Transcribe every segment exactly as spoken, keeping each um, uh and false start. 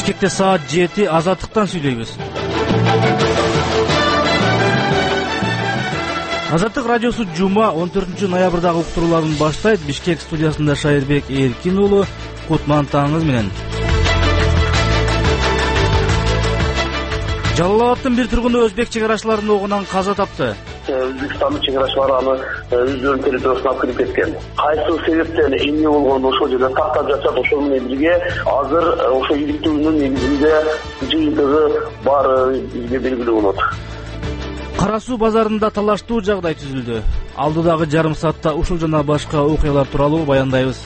Бишкекте саат жети, Азаттыктан сүйлөйбүз. Азаттык радиосу жума он төртүнчү ноябрдагы уктурууларын баштайт. Бишкек студиясында Шайырбек Эркин уулу. Кутман таңыңыз менен. Жалал Абадтын бир тургуну өзбек чек арачыларынын огунан каза тапты. Өзбекстандын чек арачылары аны өздөрүнүн территориясына кирип кеткен. Кайсы себептен эмне болгону ошол жерде тактап жатат, ошол менен бирге азыр ошо иликтөөнүн негизинде жыйынтыгы баары бизге белгилүү болот. Кара суу базарында талаштуу жагдай түзүлдү. Алдыдагы жарым саатта ушул жана башка окуялар тууралуу баяндайбыз.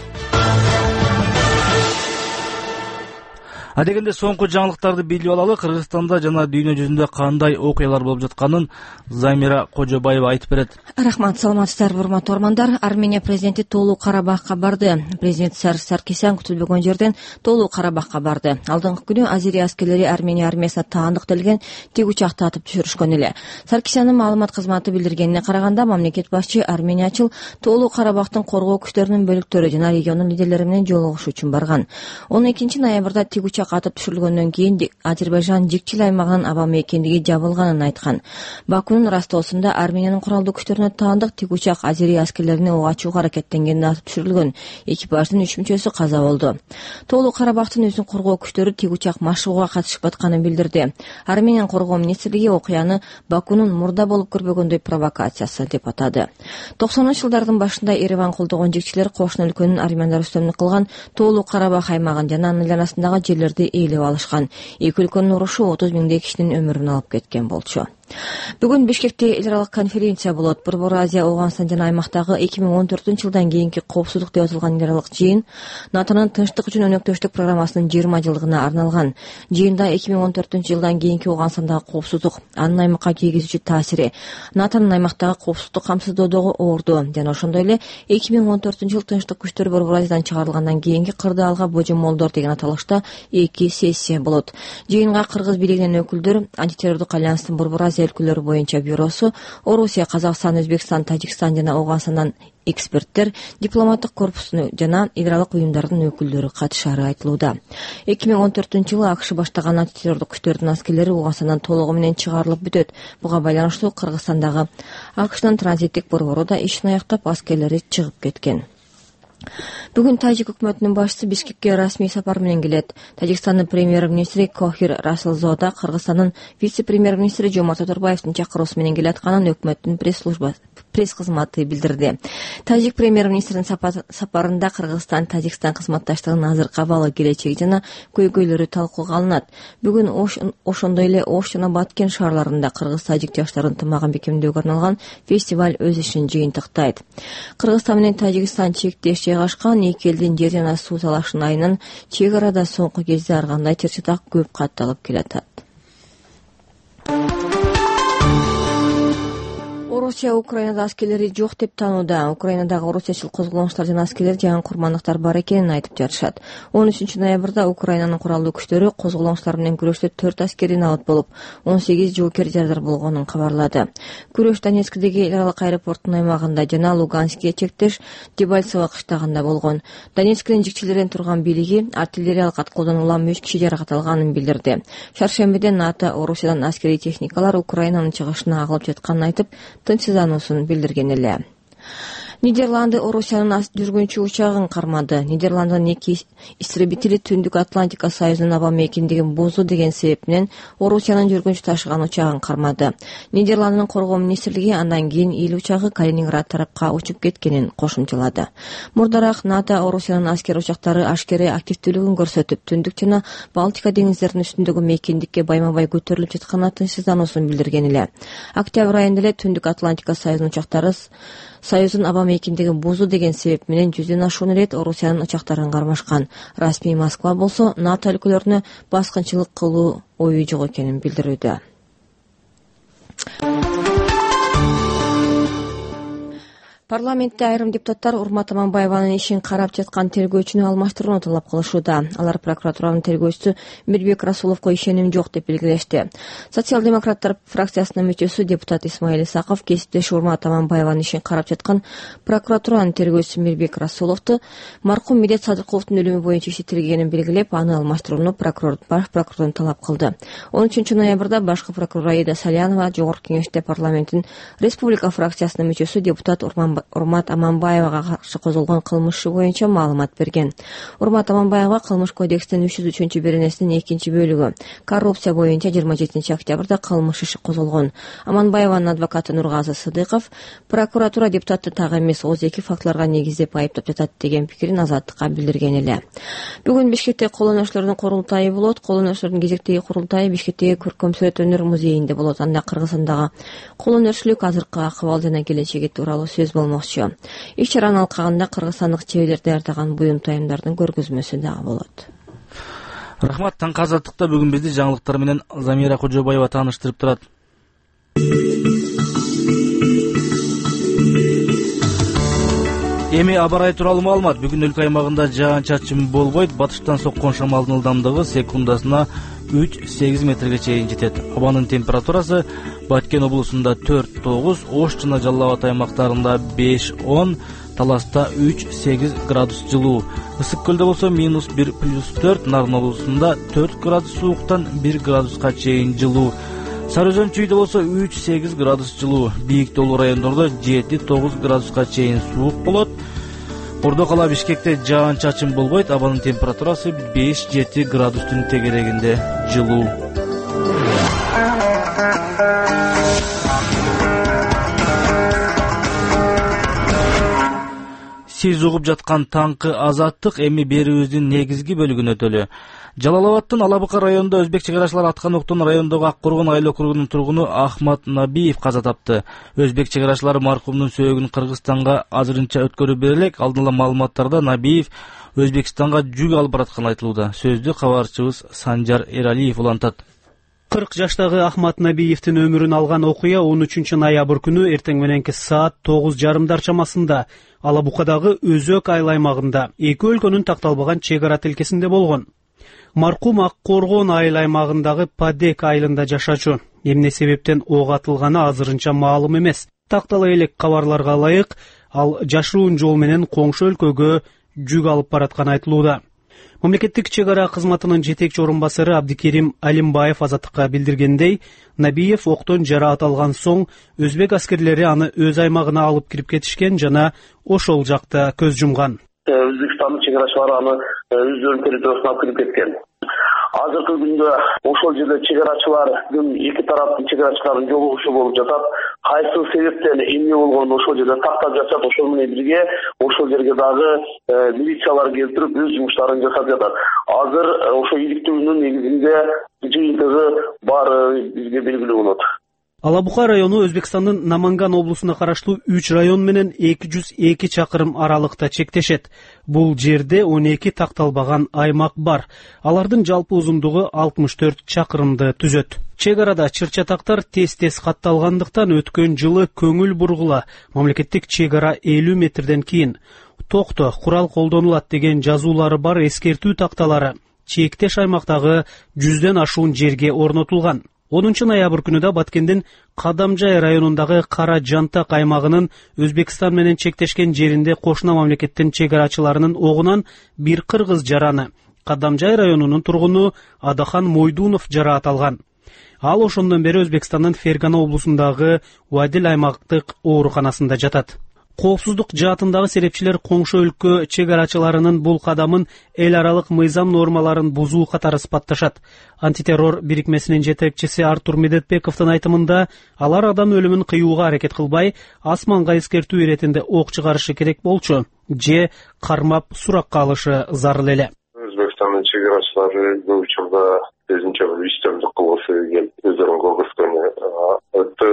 Адегенде соңку жаңылыктарды билип алалы. Кыргызстанда жана дүйнө жүзүндө кандай окуялар болуп жатканын Замира Кожобаева айтып берет. Рахмат, саламатсыздарбы урматтуу угармандар. Армения президенти Тоолуу Карабахка барды. Президент Саркисян күтүлбөгөн жерден Тоолуу Карабахка барды. Алдыңкы күнү Азерия аскерлери Армения армиясына таандык делген тик учакты атып түшүрүшкөн эле. Саркисяндын маалымат кызматы билдиргенине караганда, мамлекет башчы Армениячыл Тоолуу Карабахтын коргоо күчтөрүнүн бөлүктөрү жана региондун лидерлери менен жолугушуу үчүн барган. он экинчи ноябрда тик учак атып түшүрүлгөндөн кийин Азербайжан Жикчил аймагынын аба мейкиндиги жабылганын айткан. Бакунун Ростосунда Армениянын куралдуу күчтөрүнө таандык тик учак Азерия аскерлерине ок ачууга аракеттенгенде атып түшүрүлгөн. Экипаждын үч мүчөсү каза болду. Тоолуу Карабахтын өзүн коргоо күчтөрү тик учак машыгууга катышып атканын билдирди. Армениянын коргоо министрлиги окуяны Бакунун мурда болуп көрбөгөндөй провокациясы деп атады. токсонунчу жылдардын башында Ереван колдогон жикчилер кошуна өлкөнүн армяндар үстөмдүк кылган Тоолуу Карабах аймагын жана анын айланасындагы жерлерди ээлеп алышкан. Эки өлкөнүн урушу отуз миңдей кишинин өмүрүн алып кеткен болчу. Бүгүн Бишкекте эл аралык конференция болот. Борбор Азия, Ооганстан жана аймактагы эки миң он төртүнчү жылдан кийинки коопсуздук деп аталган эл аралык жыйын НАТОнун тынчтык үчүн өнөктөштүк программасынын жыйырма жылдыгына арналган. Жыйында эки миң он төртүнчү жылдан кийинки Ооганстандагы коопсуздук, анын аймакка тийгизүүчү таасири, НАТОнун аймактагы коопсуздукту камсыздоодогу орду жана ошондой эле эки миң он төртүнчү жыл тынчтык күчтөр Борбор Азиядан чыгарылгандан кийинки кырдаалга божомолдор деген аталышта эки сессия болот. Жыйынга кыргыз бийлигинин өкүлдөрү, антитеррордук альянстын Борбор Азия өлкөлөрү боюнча бюросу, Орусия, Казакстан, Өзбекстан, Тажикстан жана Ооганстандан эксперттер, дипломаттык корпусу жана эл аралык уюмдардын өкүлдөрү катышары айтылууда. эки миң он төртүнчү жылы АКШ баштаган антитеррордук күчтөрдүн аскерлери Ооганстандан толугу менен чыгарылып бүтөт. Буга байланыштуу Кыргызстандагы АКШнын транзиттик борбору да ишин аяктап аскерлери чыгып кеткен. Бүгүн Тажик өкмөтүнүн башчысы Бишкекке расмий сапар менен келет. Тажикстандын премьер-министри Кохир Расылзода Кыргызстандын вице-премьер-министри Жомарт Оторбаевдин чакыруусу менен келе атканын өкмөттүн пресс-службасы пресс-кызматы билдирди. Тажик премьер-министринин сапарында Кыргызстан Тажикстан кызматташтыгынын азыркы абалы, келечеги жана көйгөйлөрү талкууга алынат. Бүгүн ошондой эле Ош жана Баткен шаарларында кыргыз-тажик жаштардын ынтымагын бекемдөөгө арналган фестиваль өз ишин жыйынтыктайт. Кыргызстан менен Тажикстан чектеш жайгашкан эки элдин жер жана суу талашын айынан чек арада соңку кезде ар кандай чыр-чатак көп катталып келатат. Орусия Украинада аскерлери жок деп таанууда. Украинадагы орусиячыл козголоңуштар жана аскерлер жаңы курмандыктар бар экенин айтып жатышат. он үчүнчү ноябрда Украинанын куралдуу күчтөрү козголоңуштар менен күрөштө төрт аскери набыт болуп, он сегиз жоокер жардар болгонун кабарлады. Күрөш Донецктеги эл аралык аэропорттун аймагында жана Луганскке чектеш Дебальцево кыштагында болгон. Донецктин жикчилерден турган бийлиги артиллериялык ат колдонулган үч киши жаракат алганын билдирди. Шаршембиде НАТО Орусиядан аскерий техникалар Украинанын чыгышына агылып жатканын айтып, тынчсыздануусун билдирген эле. Нидерланды Орусиянын жүргүнчү учагын кармады. Нидерландынын эки истребители Түндүк Атлантика союзунун аба мейкиндигин бузуу деген себеп менен Орусиянын жүргүнчү ташыган учагын кармады. Нидерландынын коргоо министрлиги андан кийин эл учагы Калининград тарапка учуп кеткенин кошумчалады. Мурдараак НАТО Орусиянын аскер учактары ашкере активдүүлүгүн көрсөтүп, Түндүк жана Балтика деңиздеринин үстүндөгү мейкиндикке байма-бай көтөрүлүп жатканына тынчсыздануусун билдирген эле. Октябрь айында эле Түндүк Атлантика союзунун учактары Союздун аба мейкиндигин бузуу деген себеп менен жүздөн ашуун ирет Орусиянын учактарын кармашкан. Расмий Москва болсо НАТО өлкөлөрүнө баскынчылык кылуу ою жок экенин билдирүүдө. Парламентте айрым депутаттар Урмат Аманбаеванын ишин карап жаткан тергөөчүнү алмаштырууну талап кылышууда. Алар прокуратуранын тергөөчүсү Мирбек Расуловго ишеним жок деп белгилешти. Социал-демократтар фракциясынын мүчөсү депутат Исмаил Исаков кесиптеши Урмат Аманбаеванын ишин карап жаткан прокуратуранын тергөөчүсү Мирбек Расуловду маркум Медет Садыковдун өлүмү боюнча иши тергенин белгилеп, аны алмаштырууну прокурор баш прокурордон талап кылды. он үчүнчү ноябрда башкы прокурор Аида Салянова Жогорку Кеңеште парламенттин республика фракциясынын мүчөсү депутат Урмат Аманбаевага каршы козголгон кылмыш иши боюнча маалымат берген. Урмат Аманбаевга кылмыш кодекстин үч жүз үчүнчү беренесинин экинчи бөлүгү коррупция боюнча жыйырма жетинчи октябрда кылмыш иши козголгон. Аманбаеванын адвокаты Нургазы Сыдыков прокуратура депутатты так эмес отуз эки фактыларга негиздеп айыптап жатат деген пикирин Азаттыкка билдирген эле. Бүгүн Бишкекте колдонуучулардын курултайы болот. Колдонуучулардын кезектеги курултайы Бишкектеги Көркөм сүрөт өнөр музейинде болот. Анда Кыргызстандагы колдонуучулук азыркы акыбал жана келечеги тууралуу сөз болмокчу. Иш-чаранын алкагында кыргызстандык чеберлер даярдаган буюм тайымдардын көргөзмөсү дагы болот. Рахмат. Таңкы Азаттыкта бүгүн бизди жаңылыктар менен Замира Кожобаева тааныштырып турат. Эми аба ырайы тууралуу маалымат. Бүгүн өлкө аймагында жаан-чачын болбойт. Батыштан соккон шамалдын ылдамдыгы секундасына үч сегиз метрге чейин жетет. Абанын температурасы Баткен облусунда төрт тогуз, Ош жана Жалал Абад аймактарында беш он, Таласта үч сегиз градус жылуу. Ысык көлдө болсо минус бир плюс төрт, Нарын облусунда төрт градус сууктан бир градуска чейин жылуу. Сары Өзөн чүйдө болсо үч сегиз градус жылуу. Бийик тоолуу райондордо жети тогуз градуска чейин суук болот. Ордо кала Бишкекте жаан-чачын болбойт. Абанын температурасы беш жети градустун тегерегинде жылуу. Сиз угуп жаткан таңкы Азаттык эми берүүбүздүн негизги бөлүгүнө өтөлү. Жалал Абадтын Алабыка районунда өзбек чек арачылары аткан октон райондогу Ак Коргон айыл округунун тургуну Ахмат Набиев каза тапты. Өзбек чек арачылары маркумдун сөөгүн Кыргызстанга азырынча өткөрүп бере элек. Алдын ала маалыматтарда Набиев Өзбекстанга жүк алып баратканы айтылууда. Сөздү кабарчыбыз Санжар Эралиев улантат. кырк жаштагы Ахмат Набиевдин өмүрүн алган окуя он үчүнчү ноябрь күнү эртең мененки саат тогуз жарымдар чамасында Алабукадагы Өзөк айыл аймагында эки өлкөнүн такталбаган чек ара тилкесинде болгон. Маркум Ак Коргон айыл аймагындагы Падек айылында жашачу. Эмне себептен ок атылганы азырынча маалым эмес. Тактала элек кабарларга ылайык, ал жашыруун жол менен коңшу өлкөгө жүк алып баратканы айтылууда. Мамлекеттик чек ара кызматынын жетекчи орун басары Абдикерим Алимбаев Азаттыкка билдиргендей, Набиев октон жараат алган соң өзбек аскерлери аны өз аймагына алып кирип кетишкен жана ошол жакта көз жумган. Өзбекстандын чек арачылары аны өздөрүнүн территориясына алып кирип кеткен. Азыркы күндө ошол жерде чек арачылардын эки тараптын чек арачыларынын жолугушуу болуп жатат. Кайсы себептен эмне болгонун ошол жерде тактап жатат. Ошол менен бирге ошол жерге дагы милициялар келтирип өз жумуштарын жасап жатат. Азыр ошо иликтөөнүн негизинде жыйынтыгы баары бизге белгилүү болот. Алабука району Өзбекстандын Наманган облусуна караштуу үч район менен эки жүз эки чакырым аралыкта чектешет. Бул жерде он эки такталбаган аймак бар. Алардын жалпы узундугу алтымыш төрт чакырымды түзөт. Чек арада чыр-чатактар тез-тез катталгандыктан өткөн жылы көңүл бургула мамлекеттик чек ара элүү метрден кийин токто курал колдонулат деген жазуулары бар эскертүү такталары чектеш аймактагы жүздөн ашуун жерге орнотулган. онунчу ноябрь күнү да Баткендин Кадамжай районундагы Кара Жантак аймагынын Өзбекстан менен чектешкен жеринде кошуна мамлекеттин чек арачыларынын огунан бир кыргыз жараны. Кадамжай районунун тургуну Адахан Мойдунов жараат алган. Ал ошондон бери Өзбекстандын Фергана облусундагы Уадил аймактык ооруканасында жатат. Коопсуздук жаатындагы серепчилер коңшу өлкө чек арачыларынын бул кадамын эл аралык мыйзам нормаларын бузуу катары сыпатташат. Антитеррор бирикмесинин жетекчиси Артур Медетбековдун айтымында, алар адам өлүмүн кыюуга аракет кылбай, асманга эскертүү иретинде ок чыгарышы керек болчу, же кармап суракка алышы зарыл эле. Өзбекстандын чек арачылары көп учурда өзүнчө бир үстөмдүк кылгысы келип, өздөрүн көргөзгөнү, өтө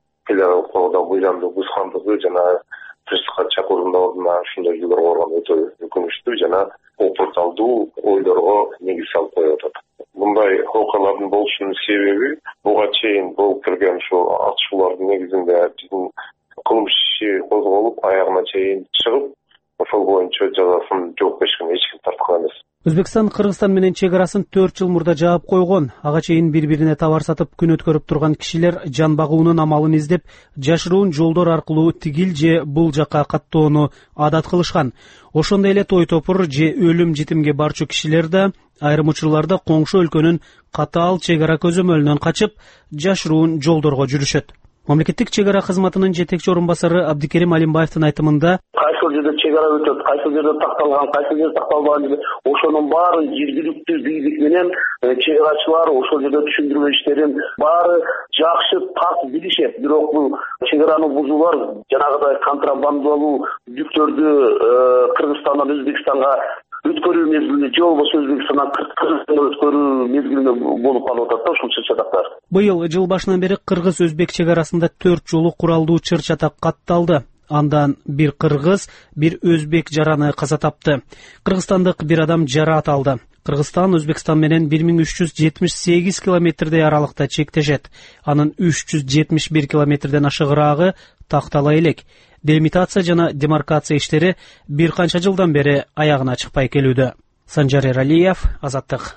кылган мыйзамды бузгандыгы жана тырышка чакыруунун ордуна ушундай жолдор койгон өтө өкүнүчтүү жана опурталдуу ойлорго негиз салып коюп атат. Мындай окуялардын болушунун себеби буга чейин болуп келген ушул атышуулардын негизинде биздин кылмыш иши козголуп аягына чейин чыгып, ошол боюнча жазасын жоопкерчилигине эч ким тарткан эмес. Өзбекстан Кыргызстан менен чек арасын төрт жыл мурда жаап койгон. Ага чейин бири-бирине товар сатып күн өткөрүп турган кишилер жан багуунун амалын издеп, жашыруун жолдор аркылуу тигил же бул жакка каттоону адат кылышкан. Ошондой эле той топур же өлүм житимге барчу кишилер да айрым учурларда коңшу өлкөнүн катаал чек ара көзөмөлүнөн качып, жашыруун жолдорго жүрүшөт. Мамлекеттик чек ара кызматынын жетекчи орун басары Абдикерим Алимбаевдин айтымында кайсы жерде чек ара өтөт, кайсы жерде такталган, кайсы жерде такталбаган жерде ошонун баары жергиликтүү бийлик менен чек арачылар ошол жерде түшүндүрмө иштерин баары жакшы так билишет. Бирок бул чек араны бузуулар жанагыдай контрабандалуу жүктөрдү Кыргызстандан Өзбекстанга өткөрүү мезгилинде же болбосо Өзбекстандан Кыргызстанга өткөрүү мезгилинде болуп калып атат да ушул чыр-чатактар. Быйыл жыл башынан бери кыргыз-өзбек чек арасында төрт жолу куралдуу чыр-чатак катталды. Андан бир кыргыз, бир өзбек жараны каза тапты. Кыргызстандык бир адам жараат алды. Кыргызстан Өзбекстан менен бир миң үч жүз жетимиш сегиз километрдей аралыкта чектешет. Анын үч жүз жетимиш бир километрден ашыгыраагы тактала элек. Делимитация жана демаркация иштери бир канча жылдан бери аягына чыкпай келүүдө. Санжар Эралиев, Азаттык.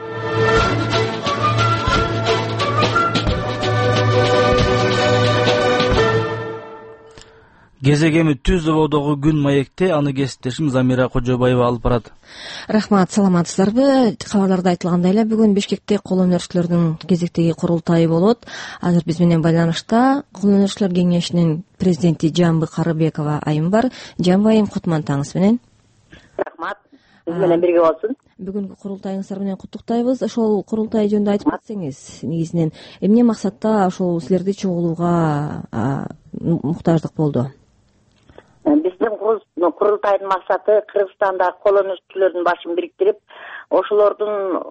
Кезегеми түз заводогу күн маекте аны кесиптешим Замира Кожобаева алып барат. Рахмат, саламатсыздарбы? Кабарларда айтылгандай эле бүгүн Бишкекте кол өнөрчүлөрдүн кезектеги курултайы болот. Азыр биз менен байланышта Кол өнөрчүлөр кеңешинин президенти Жамбы Карыбекова айым бар. Жамбы айым, кутмантаңыз менен. Рахмат, биз менен бирге болсун. Бүгүнкү курултайыңыздар менен куттуктайбыз. Ошол курултай жөнүндө айтып кетсеңиз, негизинен эмне максатта ошол силерди чогулууга муктаждык болду? Биздин курултайдын максаты Кыргызстандагы кол өнөрчүлөрдүн башын бириктирип, ошолордун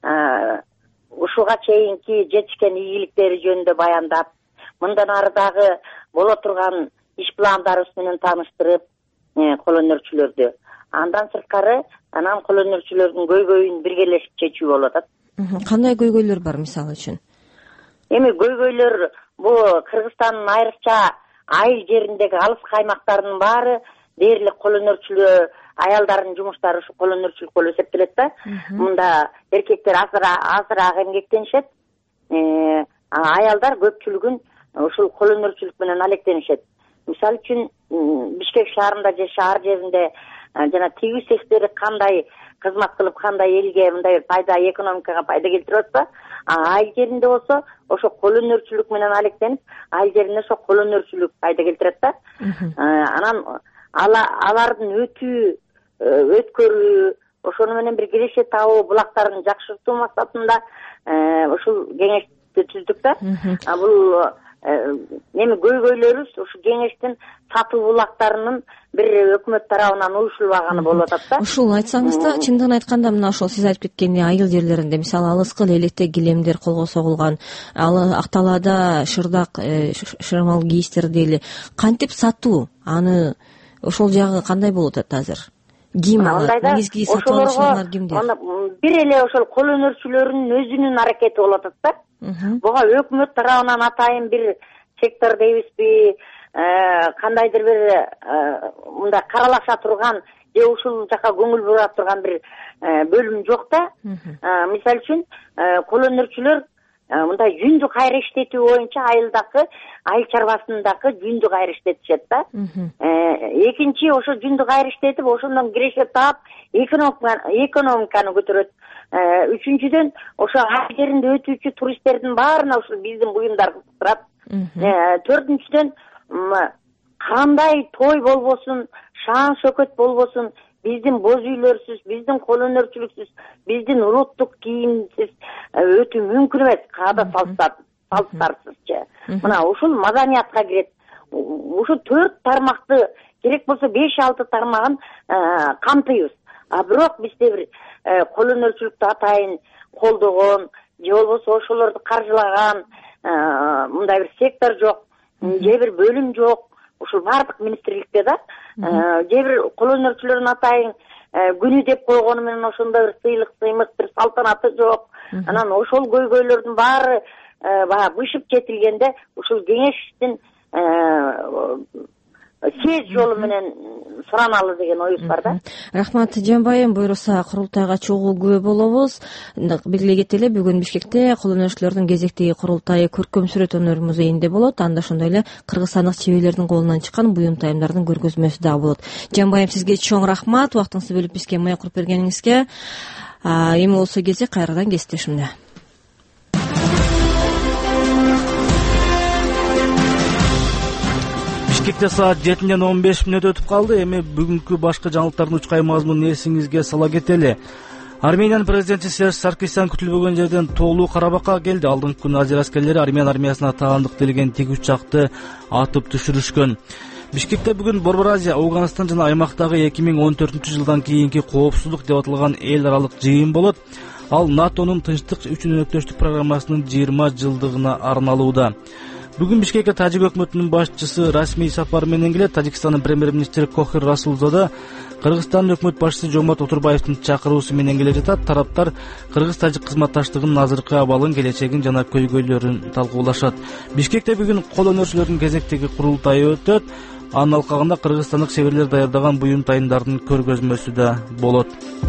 ушуга чейинки жетишкен ийгиликтери жөнүндө баяндап, мындан ары дагы боло турган иш пландарыбыз менен тааныштырып, кол өнөрчүлөрдү. Андан сырткары, анан кол өнөрчүлөрдүн көйгөйүн биргелешип чечүү болуп атат. Кандай көйгөйлөр бар мисалы үчүн? Эми көйгөйлөр бул Кыргызстандын айрыкча айыл жериндеги алыс каймактардын баары дээрлик кол өнөрчүлөр, аялдардын жумуштары ушу кол өнөрчүлүк болуп эсептелет да. Мында эркектер азыраак эмгектенишет, аялдар көпчүлүгүн ушул кол өнөрчүлүк менен алектенишет. Мисалы үчүн Бишкек шаарында же шаар жеринде жана тигүү сектори кандай кызмат кылып, кандай элге мындай бир пайда, экономикага пайда келтирип атса, айыл жеринде болсо ошо кол өнөрчүлүк менен алектенип, айыл жеринде ошо кол өнөрчүлүк пайда келтирет да. Анан алардын өтүү, өткөрүү, ошону менен бир киреше табуу булактарын жакшыртуу максатында ушул кеңешти түздүк да. Бул эми көйгөйлөрүбүз ушу кеңештин сатуу булактарынын бир өкмөт тарабынан уюшулбаганы болуп атат да. Ушул айтсаңыз да, чындыгын айтканда мына ошол сиз айтып кеткендей айыл жерлеринде, мисалы алыскы электек килемдер колго согулган, ал Акталаада шырдак, шырмал кийиштер дейли, кантип сатуу, аны ошол жагы кандай болуп атат азыр? Ким алат? Негизги сатып алуучулар кимдер? Бир эле ошол кол өнөрчүлөрүнүн өзүнүн аракети болуп атат да. Буга өкмөт тарабынан атайын бир сектор дейбизби, кандайдыр бир мындай каралаша турган же ушул жака көңүл бура турган бир бөлүм жок да. Мисалы үчүн кол өнөрчүлөр мындай жүндү кайра иштетүү боюнча айылдагы, айыл чарбасындагы жүндү кайра иштетишет да. Экинчи ошо жүндү кайра иштетип, ошондон киреше таап, экономиканы көтөрөт. Үчүнчүдөн ошо айыл жеринде өтүүчү туристтердин баарына ушул биздин буюмдар турат. Төртүнчүдөн кандай той болбосун, шаан шөкөт болбосун, биздин боз үйлөрсүз, биздин кол өнөрчүлүксүз, биздин улуттук кийимсиз өтүү мүмкүн эмес, каада салттарсызчы. Мына ушул маданиятка кирет. Ушу төрт тармакты, керек болсо беш алты тармагын камтыйбыз. А бирок бизде бир кол өнөрчүлүктү атайын колдогон, же болбосо ошолорду каржылаган мындай бир сектор жок, же бир бөлүм жок. Ушул бардык министрликте да, же бир кол өнөрчүлөрдүн атайын күнү деп койгону менен ошондой бир сыйлык, сыймык, бир салтанаты жок. Анан ошол көйгөйлөрдүн баары баягы бышып жетилгенде ушул кеңештин съезд жолу менен сураналы деген оюбуз бар да. Рахмат Жамбайым, буюрса курултайга чогуу күбө болобуз. Белгилей кетели, бүгүн Бишкекте кол өнөрчүлөрдүн кезектеги курултайы көркөм сүрөт өнөр музейинде болот. Анда ошондой эле кыргызстандык чеберлердин колунан чыккан буюм тайымдардын көргөзмөсү да болот. Жамбайым, сизге чоң рахмат убактыңызды бөлүп бизге мая куруп бергениңизге. Эми болсо келсек кайрадан кесиптешимде. Бишкекте саат жетиден он беш мүнөт өтүп калды. Эми бүгүнкү башка жаңылыктардын учкай мазмунун эсиңизге сала кетели. Армениянын президенти Серж Саркисян күтүлбөгөн жерден Тоолуу Карабакка келди. Алдыңкы күнү азер аскерлери Армян армиясына таандык делген тик учакты атып түшүрүшкөн. Бишкекте бүгүн Борбор Азия, Афганистан жана аймактагы эки миң он төртүнчү жылдан кийинки коопсуздук деп аталган эл аралык жыйын болот. Ал НАТОнун тынчтык үчүн өнөктөштүк программасынын жыйырма жылдыгына арналууда. Бүгүн Бишкекке Тажик өкмөтүнүн башчысы расмий сапар менен келет. Тажикстандын премьер-министри Кохир Расулзода Кыргызстандын өкмөт башчысы Жомарт Отурбаевдин чакыруусу менен келе жатат. Тараптар кыргыз-тажик кызматташтыгынын азыркы абалын, келечегин жана көйгөйлөрүн талкуулашат. Бишкекте бүгүн кол өнөрчүлөрдүн кезектеги курултайы өтөт. Анын алкагында кыргызстандык шеберлер даярдаган буюм тайымдардын көргөзмөсү да болот.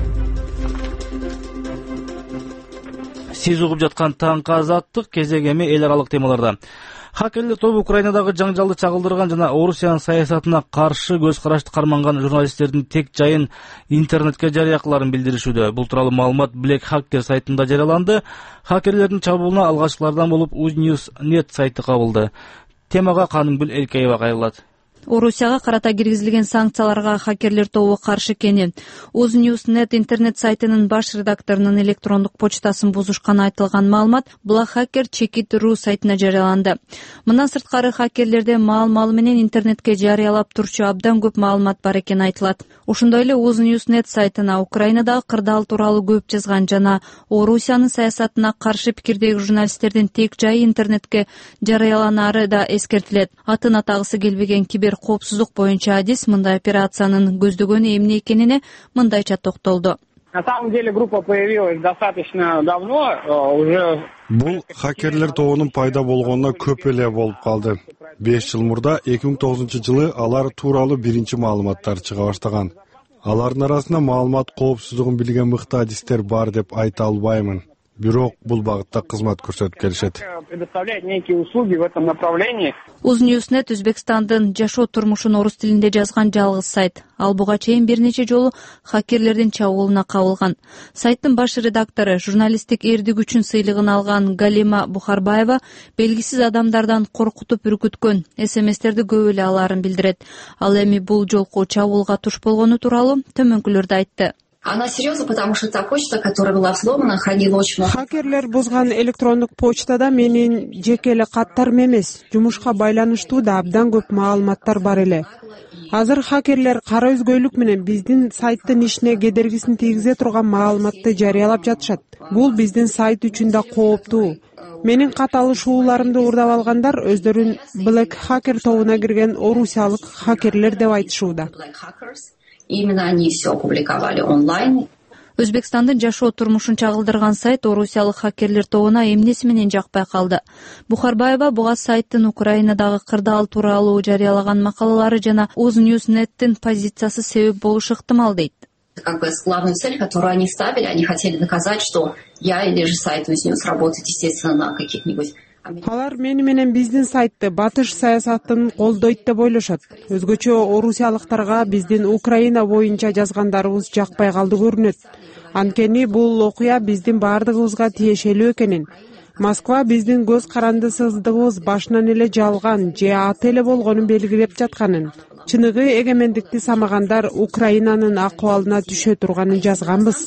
Сиз угуп жаткан таңкы азаттык кезеги эми эл аралык темаларда. Хакерлер тобу Украинадагы жаңжалды чагылдырган жана Орусиянын саясатына каршы көз карашты карманган журналисттердин тек жайын интернетке жарыя кыларын билдиришүүдө. Бул тууралуу маалымат Black Hacker сайтында жарыяланды. Хакерлердин чабуулуна алгачкылардан болуп Uznewsnet нет сайты кабылды. Темага Канымгүл Элкеева кайрылат. Орусияга карата киргизилген санкцияларга хакерлер тобу каршы экени Uznewsnet интернет сайтынын баш редакторунун электрондук почтасын бузушканы айтылган маалымат Blackhacker Check.ru сайтына жарыяланды. Мындан сырткары хакерлерде маал-маал менен интернетке жарыялап турчу абдан көп маалымат бар экени айтылат. Ошондой эле Uznewsnet сайтына Украинадагы кырдаал тууралуу көп жазган жана Орусиянын саясатына каршы пикирдеги журналисттердин тек жайы интернетке жарыяланары да эскертилет. Атын атагысы келбеген кибер коопсуздук боюнча адис мындай операциянын көздөгөнү эмне экенине мындайча токтолду. На самом деле группа появилась достаточно давно, уже. Бул хакерлер тобунун пайда болгонуна көп эле болуп калды. беш жыл мурда эки миң тогузунчу жылы алар тууралуу биринчи маалыматтар чыга баштаган. Алардын арасында маалымат коопсуздугун билген мыкты адистер бар деп айта албаймын. Бирок бул багытта кызмат көрсөтүп келишет. Предоставляет некие услуги в этом направлении. Uznewsnet Өзбекстандын жашоо турмушун орус тилинде жазган жалгыз сайт. Ал буга чейин бир нече жолу хакерлердин чабуулуна кабылган. Сайттын баш редактору, журналисттик эрдик үчүн сыйлыгын алган Галима Бухарбаева белгисиз адамдардан коркутуп үркүткөн эс эм эстерди көп эле аларын билдирет. Ал эми бул жолку чабуулга туш болгону тууралуу төмөнкүлөрдү айтты. Она серьезна, потому что та почта, которая была взломана, хранила очень много. Хакерлер бузган электрондук почтада менин жеке эле каттарым эмес, жумушка байланыштуу да абдан көп маалыматтар бар эле. Азыр хакерлер кара өзгөйлүк менен биздин сайттын ишине кедергисин тийгизе турган маалыматты жарыялап жатышат. Бул биздин сайт үчүн да кооптуу. Менин кат алышууларымды уурдап алгандар өздөрүн Black Hacker тобуна кирген орусиялык хакерлер деп айтышууда. Именно они все опубликовали онлайн. Өзбекстандын жашоо турмушун чагылдырган сайт орусиялык хакерлер тобуна эмнеси менен жакпай калды. Бухарбаева буга сайттын Украинадагы кырдаал тууралуу жарыялаган макалалары жана Uznewsnet'тин позициясы себеп болушу ыктымал дейт. Как бы главную цель, которую они ставили, они хотели доказать, что я или же сайт Uznewsnet работает, естественно, на каких-нибудь. Алар мени менен биздин сайтты батыш саясатын колдойт деп ойлошот. Өзгөчө орусиялыктарга биздин Украина боюнча жазгандарыбыз жакпай калды көрүнөт. Анткени бул окуя биздин баардыгыбызга тиешелүү экенин, Москва биздин көз карандысыздыгыбыз башынан эле жалган же аты эле болгонун белгилеп жатканын, чыныгы эгемендикти самагандар Украинанын акыбалына түшө турганын жазганбыз.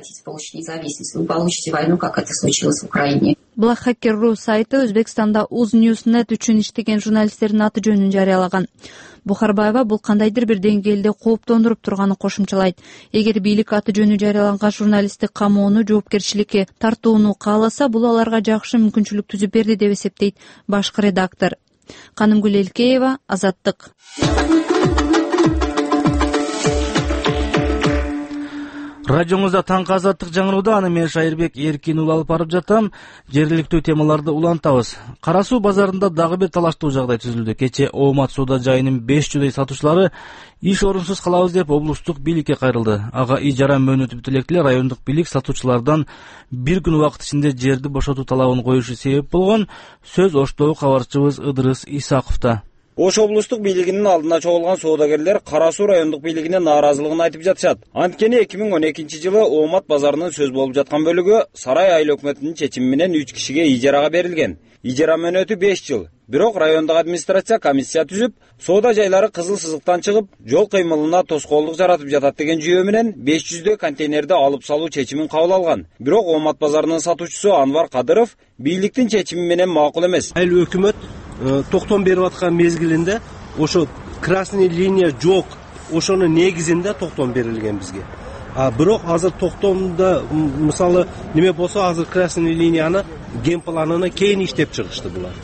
Blackhacker.ru сайты Өзбекстанда Uznewsnet үчүн иштеген журналисттердин аты жөнүн жарыялаган. Бухарбаева бул кандайдыр бир деңгээлде кооптондуруп турганын кошумчалайт. Эгер бийлик аты жөнү жарыяланган журналистти камоону, жоопкерчиликке тартууну кааласа, бул аларга жакшы мүмкүнчүлүк түзүп берди деп эсептейт башкы редактор. Канымгүл Элкеева, Азаттык. Радиоңузда таңкы азаттык жаңырууда, аны мен Шайырбек Эркин уулу алып барып жатам. Жергиликтүү темаларды улантабыз. Кара суу базарында дагы бир талаштуу жагдай түзүлдү. Кече Оомат соода жайынын беш жүздөй сатуучулары иш орунсуз калабыз деп облустук бийликке кайрылды. Ага ижара мөөнөтү бүтүп эле райондук бийлик сатуучулардан бир күн убакыт ичинде жерди бошотуу талабын коюшу себеп болгон. Сөз Оштогу кабарчыбыз Ыдырыс Исаковдо. Ош облустук бийлигинин алдына чогулган соодагерлер Кара суу райондук бийлигине нааразылыгын айтып жатышат. Анткени эки миң он экинчи жылы Оомат базарынын сөз болуп жаткан бөлүгү Сарай айыл өкмөтүнүн чечими менен үч кишиге ижарага берилген. Ижара мөөнөтү беш жыл. Бирок райондук администрация комиссия түзүп, соода жайлары кызыл сызыктан чыгып, жол кыймылына тоскоолдук жаратып жатат деген жүйө менен беш жүздөй контейнерди алып салуу чечимин кабыл алган. Бирок Оомат базарынын сатуучусу Анвар Кадыров бийликтин чечими менен макул эмес. Айыл өкмөт токтом берип аткан мезгилинде ошо красный линия жок, ошонун негизинде токтом берилген бизге. А бирок азыр токтомдо мисалы неме болсо, азыр красный линияны генпланына кийин иштеп чыгышты булар.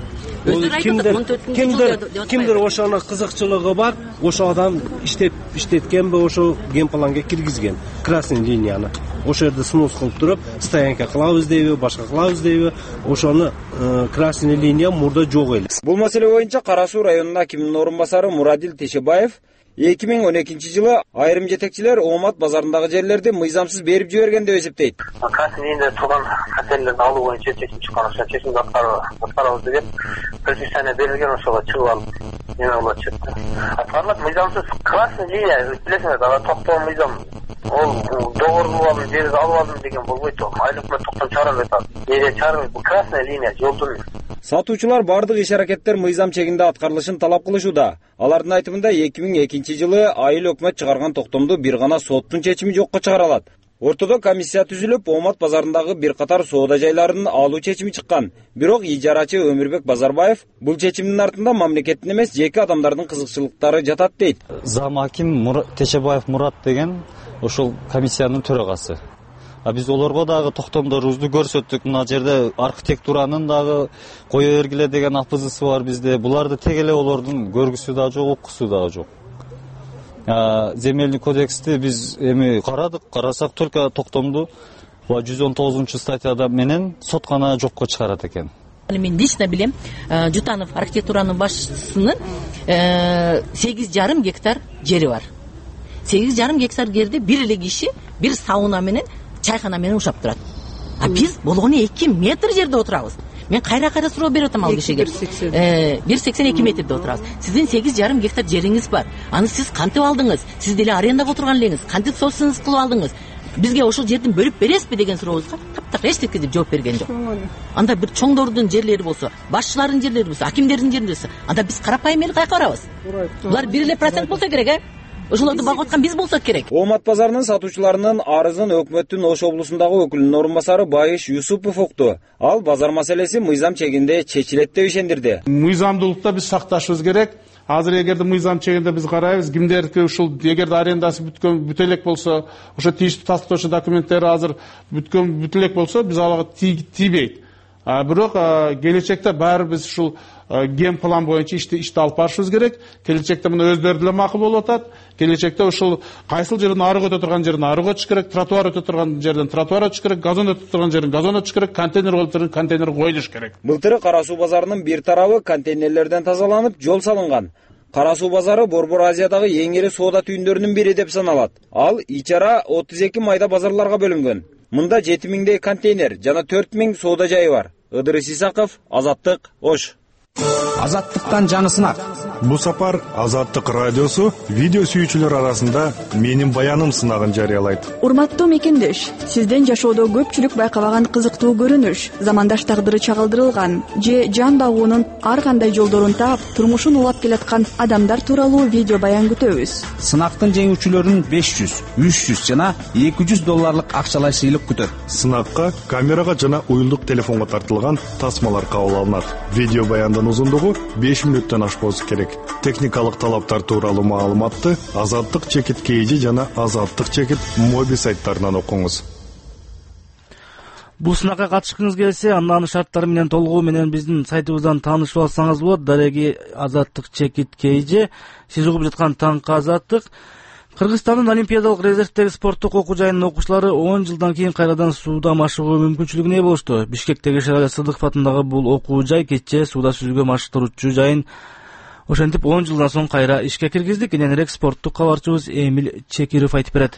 Кимдир кимдир кимдир ошону кызыкчылыгы бар, ошо адам иштеп иштеткенби, ошо генпланга киргизген красный линияны. Ошо жерде снос кылып туруп, стоянка кылабыз дейби, башка кылабыз дейби, ошону красный линия мурда жок эле. Бул маселе боюнча Кара суу районунун акиминин орун басары Мурадил Тешебаев эки миң он экинчи жылы айрым жетекчилер Оомат базарындагы жерлерди мыйзамсыз берип жиберген деп эсептейт. Красный линияда турган контейнерлерди алуу боюнча чечим чыккан, ошо чечимди аткарабыз деген предписание берилген, ошого чыгып алып неме болот чыкты. Аткарылат мыйзамсыз красный линия, билесиңер, ага токтоо мыйзам. Ол доогорлуп алып жерди алып алдым деген болбойт. Айыл өкмөт токтом чыгарып атат. Эре чыгарып, бул красный линия жолдун. Сатуучулар бардык иш-аракеттер мыйзам чегинде аткарылышын талап кылышууда. Алардын айтымында эки миң экинчи жылы айыл өкмөт чыгарган токтомду бир гана соттун чечими жокко чыгара алат. Ортодо комиссия түзүлүп, Оомат базарындагы бир катар соода жайларын алуу чечими чыккан. Бирок ижарачы Өмүрбек Базарбаев бул чечимдин артында мамлекеттин эмес, жеке адамдардын кызыкчылыктары жатат дейт. Зам аким Тешебаев Мурат деген ошол комиссиянын төрагасы. А биз олорго дагы токтомдорубузду көрсөттүк. Мына жерде архитектуранын дагы кое бергиле деген апызысы бар бизде. Буларды тег эле олордун көргүсү да жок, укуусу да жок. Земельный кодексти биз эми карадык, карасак только токтомду жүз он тогузунчу статьяда менен соткана жокко чыгарат экен. Мен лично билем, Жутанов архитектуранын башчысынын сегиз жарым гектар жери бар. сегиз жарым гектар жерде бир эле киши бир сауна менен чайхана менен ушап турат. А биз болгону эки метр жерде отурабыз. Мен кайра-кайра суроо берип атам ал кишиге. бир сексен эки метрде отурабыз. Сиздин сегиз жарым гектар жериңиз бар. Аны сиз кантип алдыңыз? Сиз деле арендага отурган элеңиз. Кантип собственность кылып алдыңыз? Бизге ошол жердин бөлүп бересизби деген сурообузга таптак эчтеке деп жооп берген жок. Анда бир чоңдордун жерлери болсо, башчылардын жерлери болсо, акимдердин жерлери болсо, анда биз карапайым эл кайка барабыз? Булар бир эле процент болсо керек, э? Ошолорду багып аткан биз болсок керек. Оомат базарынын сатуучуларынын арызын өкмөттүн Ош облусундагы өкүлүнүн орун басары Байыш Юсупов укту. Ал базар маселеси мыйзам чегинде чечилет деп ишендирди. Мыйзамдуулукта биз сакташыбыз керек. Азыр эгерде мыйзам чегинде биз карайбыз, кимдерки ушул эгерде арендасы бүткөн бүтө элек болсо, ошо тийиштүү тастыктоочу документтери азыр бүткөн бүтө элек болсо, биз алага тийбейт. Бирок келечекте баары биз ушул ген план боюнча ишти ишти алып барышыбыз керек. Келечекте муну өздөрү деле макул болуп атат. Келечекте ушул кайсыл жерден арыга өтө турган жерден арыга өтүш керек, тротуар өтө турган жерден тротуар өтүш керек, газон өтө турган жерден газон өтүш керек, контейнер болуп турган контейнер коюлуш керек. Былтыры Кара суу базарынын бир тарабы контейнерлерден тазаланып, жол салынган. Кара суу базары Борбор Азиядагы эң ири соода түйүндөрүнүн бири деп саналат. Ал ичара отуз эки майда базарларга бөлүнгөн. Мында жети миңдей контейнер жана төрт миң соода жайы бар. Ыдырыс Исаков, Азаттык, Ош. Азаттыктан жаны сынак. Бу сапар Азаттык радиосу видео сүйүүчүлөр арасында менин баяным сынагын жарыялайт. Урматтуу мекендеш, сизден жашоодо көпчүлүк байкабаган кызыктуу көрүнүш, замандаш тагдыры чагылдырылган же жан багуунун ар кандай жолдорун таап, турмушун улап келаткан адамдар тууралуу видео баян күтөбүз. Сынактын жеңүүчүлөрүн беш жүз, үч жүз жана эки жүз долларлык акчалай сыйлык күтөт. Сынакка камерага жана уюлдук телефонго тартылган тасмалар кабыл алынат. Видео баяндын узундугу беш мүнөттөн ашпоосу керек. Техникалык талаптар тууралуу маалыматты Азаттык чекит кейжи жана Азаттык чекит моби сайттарынан окуңуз. Бул сынакка катышкыңыз келсе, анын шарттары менен толугу менен биздин сайтыбыздан таанышып алсаңыз болот. Дареги Азаттык чекит кейжи, сиз угуп жаткан таңкы Азаттык. Кыргызстандын Олимпиадалык резервдеги спорттук окуу жайынын окуучулары он жылдан кийин кайрадан сууда машыгуу мүмкүнчүлүгүнө ээ болушту. Бишкектеги Шерали Сыдыков атындагы бул окуу жай кечээ сууда сүзүүгө маштыруучу жайын ошентип он жылдан соң кайра ишке киргизди. Кененирээк спорттук кабарчыбыз Эмил Чекиров айтып берет.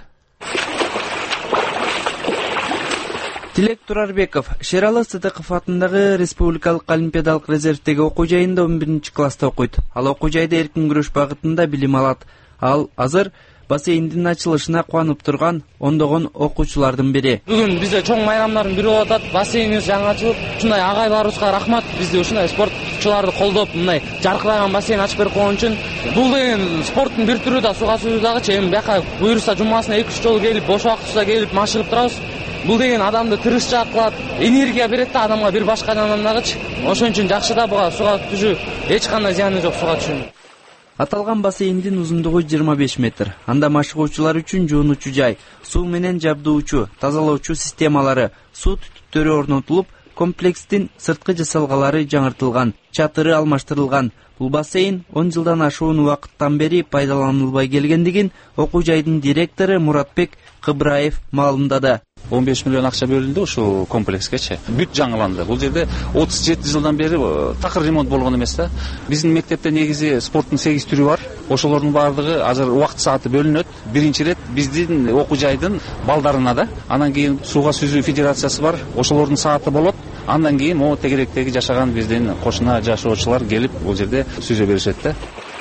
Тилек Турарбеков Шерали Сыдыков атындагы Республикалык Олимпиадалык резервдеги окуу жайында он биринчи класста окуйт. Ал окуу жайда эркин күрөш багытында билим алат. Ал азыр бассейндин ачылышына кубанып турган ондогон окуучулардын бири. Бүгүн бизде чоң майрамдардын бири болуп атат. Бассейнибиз жаңы ачылып, ушундай агайларыбызга рахмат. Бизди ушундай спортчуларды колдоп, мындай жаркыраган бассейн ачып берип койгон үчүн. Бул деген спорттун бир түрү да, суга сүзүү дагы. Эми бияка буюрса жумасына эки үч жолу келип, бош убактыбызда келип машыгып турабыз. Бул деген адамды тырышчаак кылат, энергия берет да адамга бир башка адамдан дагычы. Ошон үчүн жакшы да буга суга түшүү эч кандай зыяны жок суга түшүүнүн. Аталган бассейндин узундугу жыйырма беш метр. Анда машыгуучулар үчүн жуунуучу жай, суу менен жабдуучу, тазалоочу системалары, суу түтүктөрү орнотулуп, комплекстин сырткы жасалгалары жаңыртылган, чатыры алмаштырылган. Бул бассейн он жылдан ашуун убакыттан бери пайдаланылбай келгендигин окуу жайдын директору Муратбек Кыбраев маалымдады. он беш миллион акча бөлүндү ушул комплекскечи. Бүт жаңыланды. Бул жерде отуз жети жылдан бери такыр ремонт болгон эмес да. Биздин мектепте негизи спорттун сегиз түрү бар. Ошолордун баардыгы азыр убакыт сааты бөлүнөт. Биринчи ирет биздин окуу жайдын балдарына да. Анан кийин сууга сүзүү федерациясы бар. Ошолордун сааты болот. Андан кийин могу тегеректеги жашаган биздин кошуна жашоочулар келип бул жерде сүзө беришет да.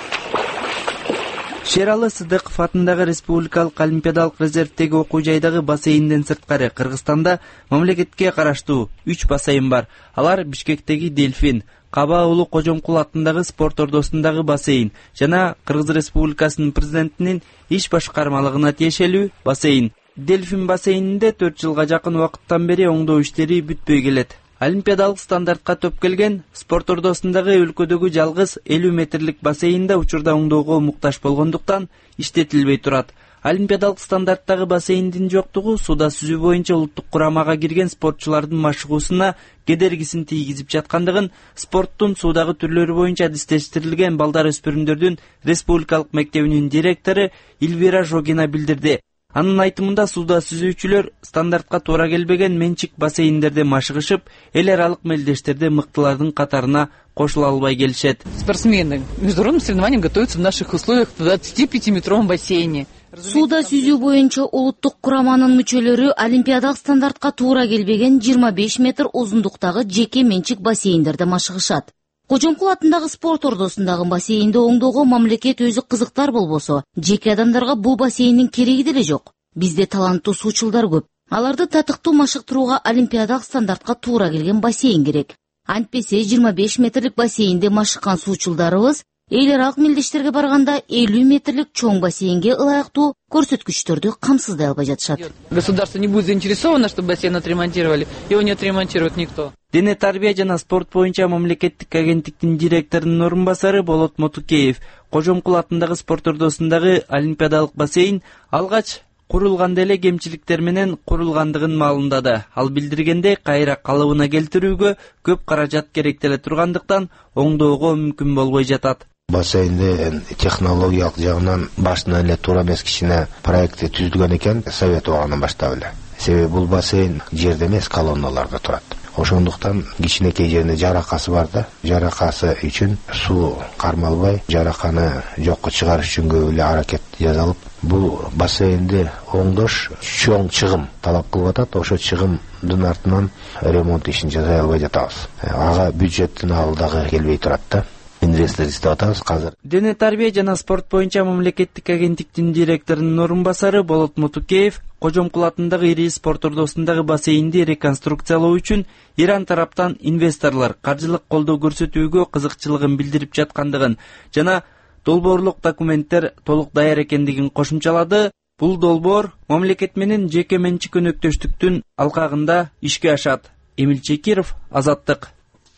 Шерали Сыдыков атындагы Республикалык Олимпиадалык резервдеги окуу жайдагы бассейнден сырткары Кыргызстанда мамлекетке караштуу үч бассейн бар. Алар Бишкектеги Дельфин, Каба Улуу Кожомкул атындагы спорт ордосундагы бассейн жана Кыргыз Республикасынын президентинин иш башкармалыгына тиешелүү бассейн. Дельфин бассейнинде төрт жылга жакын убакыттан бери оңдоо иштери бүтпөй келет. Олимпиадалык стандартка топ келген спорт ордосундагы өлкөдөгү жалгыз элүү метрлик бассейнде учурда оңдоого муктаж болгондуктан иштетилбей турат. Олимпиадалык стандарттагы бассейндин жоктугу сууда сүзүү боюнча улуттук курамага кирген спортчулардын машыгуусуна кедергисин тийгизип жаткандыгын спорттун суудагы түрлөрү боюнча адистештирилген балдар өспүрүмдөрдүн республикалык мектебинин директору Эльвира Жогина билдирди. Анын айтымында сууда сүзүүчүлөр стандартка туура келбеген менчик бассейндерде машыгышып, эл аралык мелдештерде мыктылардын катарына кошула албай келишет. Спортсмены международным соревнованиям готовятся в наших условиях в двадцатипятиметровом бассейне. Сууда сүзүү боюнча улуттук кураманын мүчөлөрү олимпиадалык стандартка туура келбеген жыйырма беш метр узундуктагы жеке менчик бассейндерде машыгышат. Кожомкул атындагы спорт ордосундагы бассейнди оңдоого мамлекет өзү кызыктар болбосо, жеке адамдарга бул бассейндин кереги деле жок. Бизде таланттуу суучулдар көп. Аларды татыктуу машыктырууга олимпиадалык стандартка туура келген бассейн керек. Антпесе жыйырма беш метрлик бассейнде машыккан суучулдарыбыз эл аралык мелдештерге барганда элүү метрлик чоң бассейнге ылайыктуу көрсөткүчтөрдү камсыздай албай жатышат. Государство не будет заинтересовано, чтобы бассейн отремонтировали. Его не отремонтирует никто. Дене тарбия жана спорт боюнча мамлекеттик агенттиктин директорунун орун басары Болот Мотукеев Кожомкул атындагы спорт ордосундагы олимпиадалык бассейн алгач курулганда эле кемчиликтер менен курулгандыгын маалымдады. Ал билдиргендей, кайра калыбына келтирүүгө көп каражат керектеле тургандыктан оңдоого мүмкүн болбой жатат. Бассейнде технологиялык жагынан башынан эле туура эмес кичине проекти түзүлгөн экен, совет убагынан баштап эле. Себеби бул бассейн жерде эмес, колонналарда турат. Ошондуктан кичинекей жеринде жаракасы бар да, жаракасы үчүн суу кармалбай, жараканы жокко чыгарыш үчүн көп эле аракет жасалып, бул бассейнди оңдош чоң чыгым талап кылып атат. Ошо чыгымдын артынан ремонт ишин жасай албай жатабыз. Ага бюджеттин абалы дагы келбей турат да. Инвестор издеп атабыз азыр. Дене тарбия жана спорт боюнча мамлекеттик агенттиктин директорунун орун басары Болот Мотукеев Кожомкул атындагы ири спорт ордосундагы бассейнди реконструкциялоо үчүн Иран тараптан инвесторлор каржылык колдоо көрсөтүүгө кызыкчылыгын билдирип жаткандыгын жана долбоорлук документтер толук даяр экендигин кошумчалады. Бул долбоор мамлекет менен жеке менчик өнөктөштүктүн алкагында ишке ашат. Эмил Чекиров, Азаттык.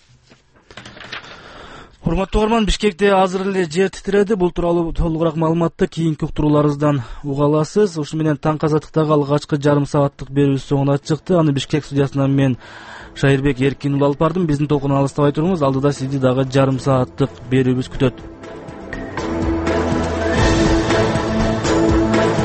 Урматтуу угарман, Бишкекте азыр эле жер титиреди. Бул тууралуу толугураак маалыматты кийинки уктурууларыбыздан уга аласыз. Ошо менен таңкы азаттыктагы алгачкы жарым сааттык берүүбүз соңуна чыкты. Аны Бишкек студиясынан мен Шайырбек Эркин уулу алып бардым. Биздин толкундан алыстабай туруңуз. Алдыда сизди дагы жарым сааттык берүүбүз күтөт.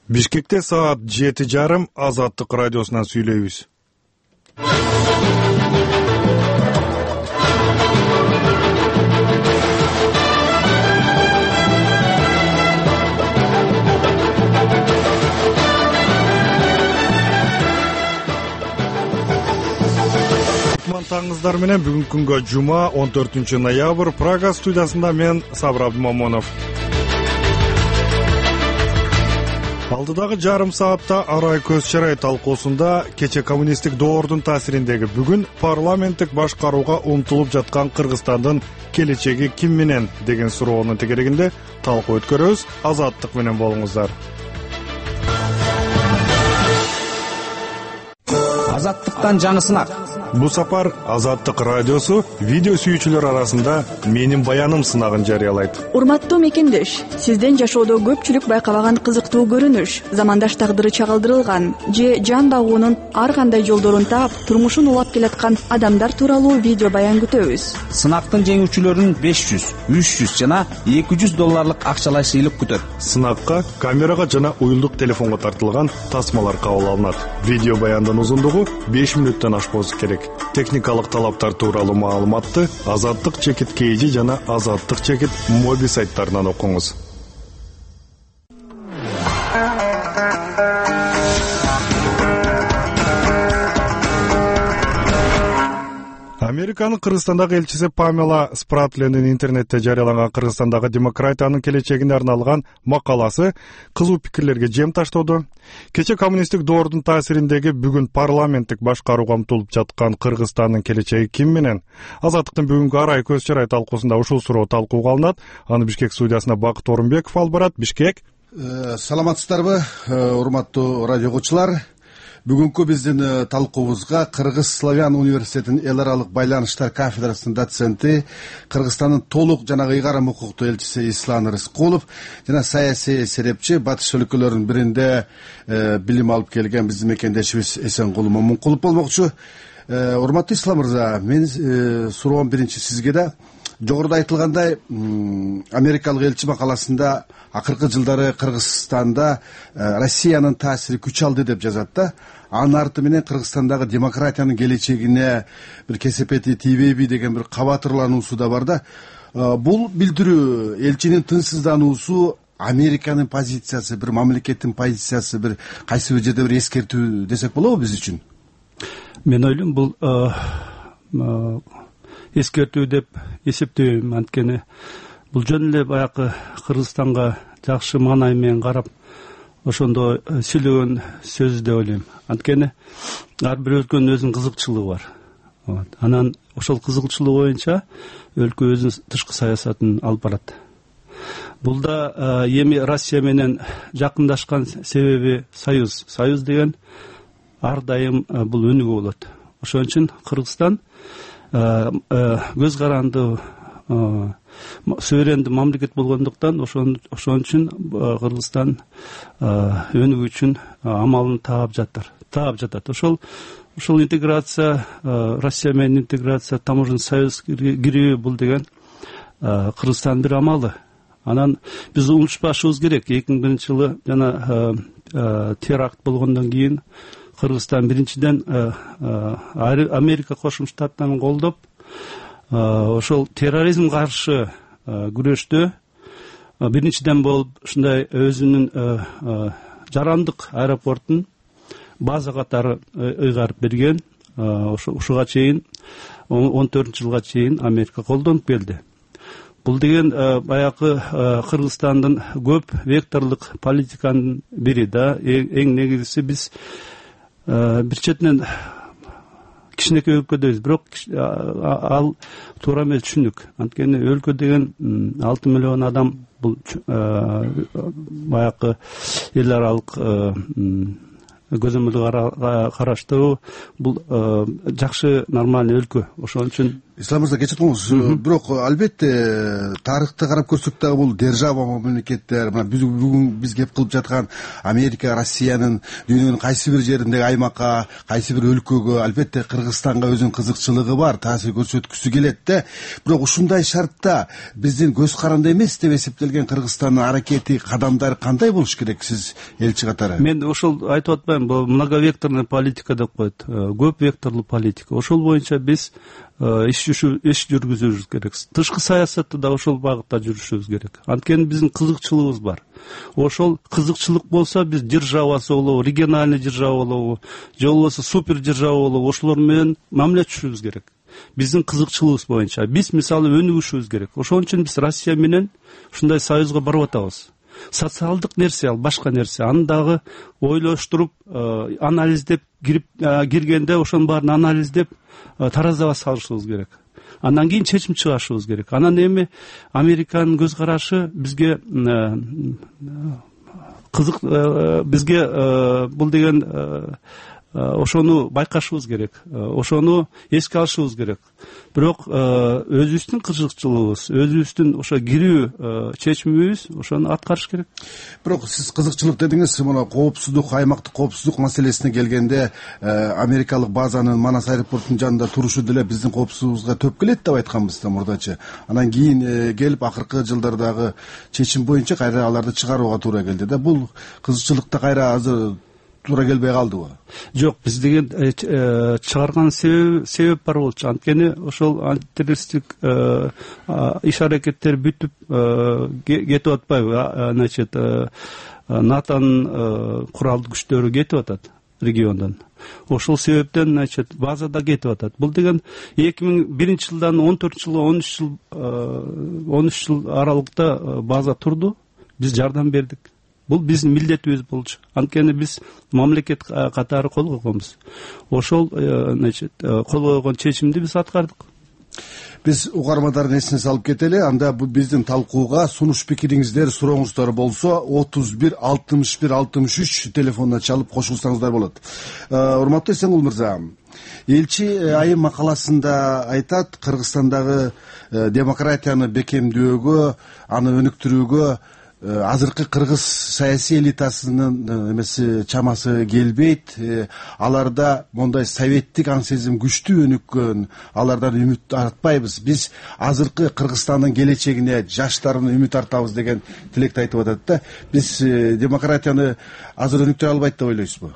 Бишкекте саат жети жарым Азаттык радиосунан сүйлөйбүз. Таңыңыздар менен бүгүнкү күнгө жума он төртүнчү ноябрь Прага студиясында мен Сабыр Абдымамонов. Алдыдагы жарым саатта арай көз чарай талкуусунда кече коммунисттик доордун таасириндеги бүгүн парламенттик башкарууга умтулуп жаткан Кыргызстандын келечеги ким менен деген суроонун тегерегинде талкуу өткөрөбүз. Азаттык менен болуңуздар. Азаттыктан жаңы сынак. Бу сапар Азаттык радиосу видео сүйүүчүлөр арасында менин баяным сынагын жарыялайт. Урматтуу мекендеш, сизден жашоодо көпчүлүк байкабаган кызыктуу көрүнүш, замандаш тагдыры чагылдырылган же жан багуунун ар кандай жолдорун таап, турмушун улап келаткан адамдар тууралуу видео баян күтөбүз. Сынактын жеңүүчүлөрүн беш жүз, үч жүз жана эки жүз долларлык акчалай сыйлык күтөт. Сынакка камерага жана уюлдук телефонго тартылган тасмалар кабыл алынат. Видео баяндын узундугу беш мүнөттөн ашпоосу керек. Техникалык талаптар тууралуу маалыматты Азаттык чекит кейжи жана Азаттык чекит моби сайттарынан окуңуз. Американын Кыргызстандагы элчиси Памела Спратлендин интернетте жарыяланган Кыргызстандагы демократиянын келечегине арналган макаласы кызуу пикирлерге жем таштоодо. Кече коммунисттик доордун таасириндеги бүгүн парламенттик башкарууга умтулуп жаткан Кыргызстандын келечеги ким менен? Азаттыктын бүгүнкү арай көз чарай талкуусунда ушул суроо талкууга алынат. Аны Бишкек студиясына Бакыт Орунбеков алып барат. Бишкек. Саламатсыздарбы, урматтуу радио угуучулар? Бүгүнкү биздин талкуубузга Кыргыз Славян университетинин эл аралык байланыштар кафедрасынын доценти, Кыргызстандын толук жана ыйгарым укуктуу элчиси Ислам Рыскулов жана саясий серепчи батыш өлкөлөрүнүн биринде билим алып келген биздин мекендешибиз Эсенкул Момункулов болмокчу. Урматтуу Ислам мырза, менин суроом биринчи сизге да. Жогоруда айтылгандай, америкалык элчи макаласында акыркы жылдары Кыргызстанда Россиянын таасири күч алды деп жазат да. Анын арты менен Кыргызстандагы демократиянын келечегине бир кесепети тийбейби деген бир кабатырлануусу да бар да. Бул билдирүү элчинин тынчсыздануусу Американын позициясы, бир мамлекеттин позициясы, бир кайсы бир жерде бир эскертүү десек болобу биз үчүн? Мен ойлойм, бул эскертүү деп эсептейм. Анткени бул жөн эле баягы Кыргызстанга жакшы маанай менен карап ошондо сүйлөгөн сөз деп ойлойм. Анткени ар бир өлкөнүн өзүнүн кызыкчылыгы бар. Анан ошол кызыкчылыгы боюнча өлкө өзүнүн тышкы саясатын алып барат. Бул да эми Россия менен жакындашкан себеби союз. Союз деген ар дайым бул өнүгүү болот. Ошон үчүн Кыргызстан көз каранды суверендүү мамлекет болгондуктан ошон үчүн Кыргызстан өнүгүү үчүн амалын таап жатыр. Таап жатат. Ошол ушул интеграция, Россия менен интеграция, таможенный союз кирүү бул деген Кыргызстандын бир амалы. Анан биз унутпашыбыз керек. эки миң биринчи жылы жана теракт болгондон кийин Кыргызстан биринчиден Америка Кошмо Штаттарын колдоп, ошол терроризм каршы күрөштө биринчиден болуп ушундай өзүнүн жарандык аэропортун база катары ыйгарып берген. Ушуга чейин он төртүнчү жылга чейин Америка колдонуп келди. Бул деген баягы Кыргызстандын көп векторлук политиканын бири да. Эң негизгиси биз бир четинен кичинекей өлкөдөбүз, бирок ал туура эмес түшүнүк. Анткени өлкө деген алты миллион адам, бул баягы эл аралык көзөмөлгө караштуу, бул жакшы нормальный өлкө. Ошон үчүн ислам мырза кечириңиз, бирок албетте тарыхты карап көрсөк дагы бул держава мамлекеттер, мына бүгүн биз кеп кылып жаткан Америка, Россиянын дүйнөнүн кайсы бир жериндеги аймакка, кайсы бир өлкөгө, албетте Кыргызстанга өзүнүн кызыкчылыгы бар, таасир көрсөткүсү келет да. Бирок ушундай шартта биздин көз каранды эмес деп эсептелген Кыргызстандын аракети, кадамдары кандай болуш керек сиз элчи катары? Мен ошол айтып атпайм, бул многовекторный политика деп коет, көп векторлуу политика. Ошол боюнча биз иш жүргүзүшүбүз керек. Тышкы саясатты да ошол багытта жүрүшүбүз керек. Анткени биздин кызыкчылыгыбыз бар. Ошол кызыкчылык болсо биз державасы болобу, региональный держава болобу, же болбосо супер держава болобу, ошолор менен мамиле түзүшүбүз керек. Биздин кызыкчылыгыбыз боюнча биз мисалы өнүгүшүбүз керек. Ошон үчүн биз Россия менен ушундай союзга барып атабыз. Социалдык нерсе ал, башка нерсе. Аны дагы ойлоштуруп, анализдеп кирип киргенде ошонун баарын анализдеп таразага салышыбыз керек. Андан кийин чечим чыгарышыбыз керек. Анан эми Американын көз карашы бизге кызык, бизге бул деген ошону байкашыбыз керек, ошону эске алышыбыз керек. Бирок өзүбүздүн кызыкчылыгыбыз, өзүбүздүн ошо кирүү чечимибиз ошону аткарыш керек. Бирок сиз кызыкчылык дедиңиз, мына коопсуздук, аймактык коопсуздук маселесине келгенде америкалык базанын Манас аэропортунун жанында турушу деле биздин коопсуздугубузга төп келет деп айтканбыз да мурдачы. Анан кийин келип акыркы жылдардагы чечим боюнча кайра аларды чыгарууга туура келди да. Бул кызыкчылыкта кайра азыр туура келбей калдыбы? Жок, биз деген чыгарган себеп бар болчу. Анткени ошол антитеррористтик иш аракеттер бүтүп кетип атпайбы? Значит, НАТОнун куралдуу күчтөрү кетип атат региондон. Ошол себептен, значит, базада кетип атат. Бул деген эки миң биринчи жылдан он төртүнчү жылга он үч жыл он үч жыл аралыкта база турду. Биз жардам бердик. Бул биздин милдетибиз болчу. Анткени биз мамлекет катары кол койгонбуз. Ошол, значит, кол койгон чечимди биз аткардык. Биз угармандардын эсине салып кетели. Анда бул биздин талкууга сунуш пикириңиздер, сурооңуздар болсо отуз бир алтымыш бир алтымыш үч телефонуна чалып кошулсаңыздар болот. Урматтуу Эсенгул мырза, элчи айым макаласында айтат, Кыргызстандагы демократияны бекемдөөгө, аны өнүктүрүүгө азыркы кыргыз саясий элитасынын эмеси чамасы келбейт. Аларда мондай советтик аң сезим күчтүү өнүккөн, алардан үмүт артпайбыз. Биз азыркы Кыргызстандын келечегине, жаштарына үмүт артабыз деген тилекти айтып атат да. Биз демократияны азыр өнүктүрө албайт деп ойлойсузбу?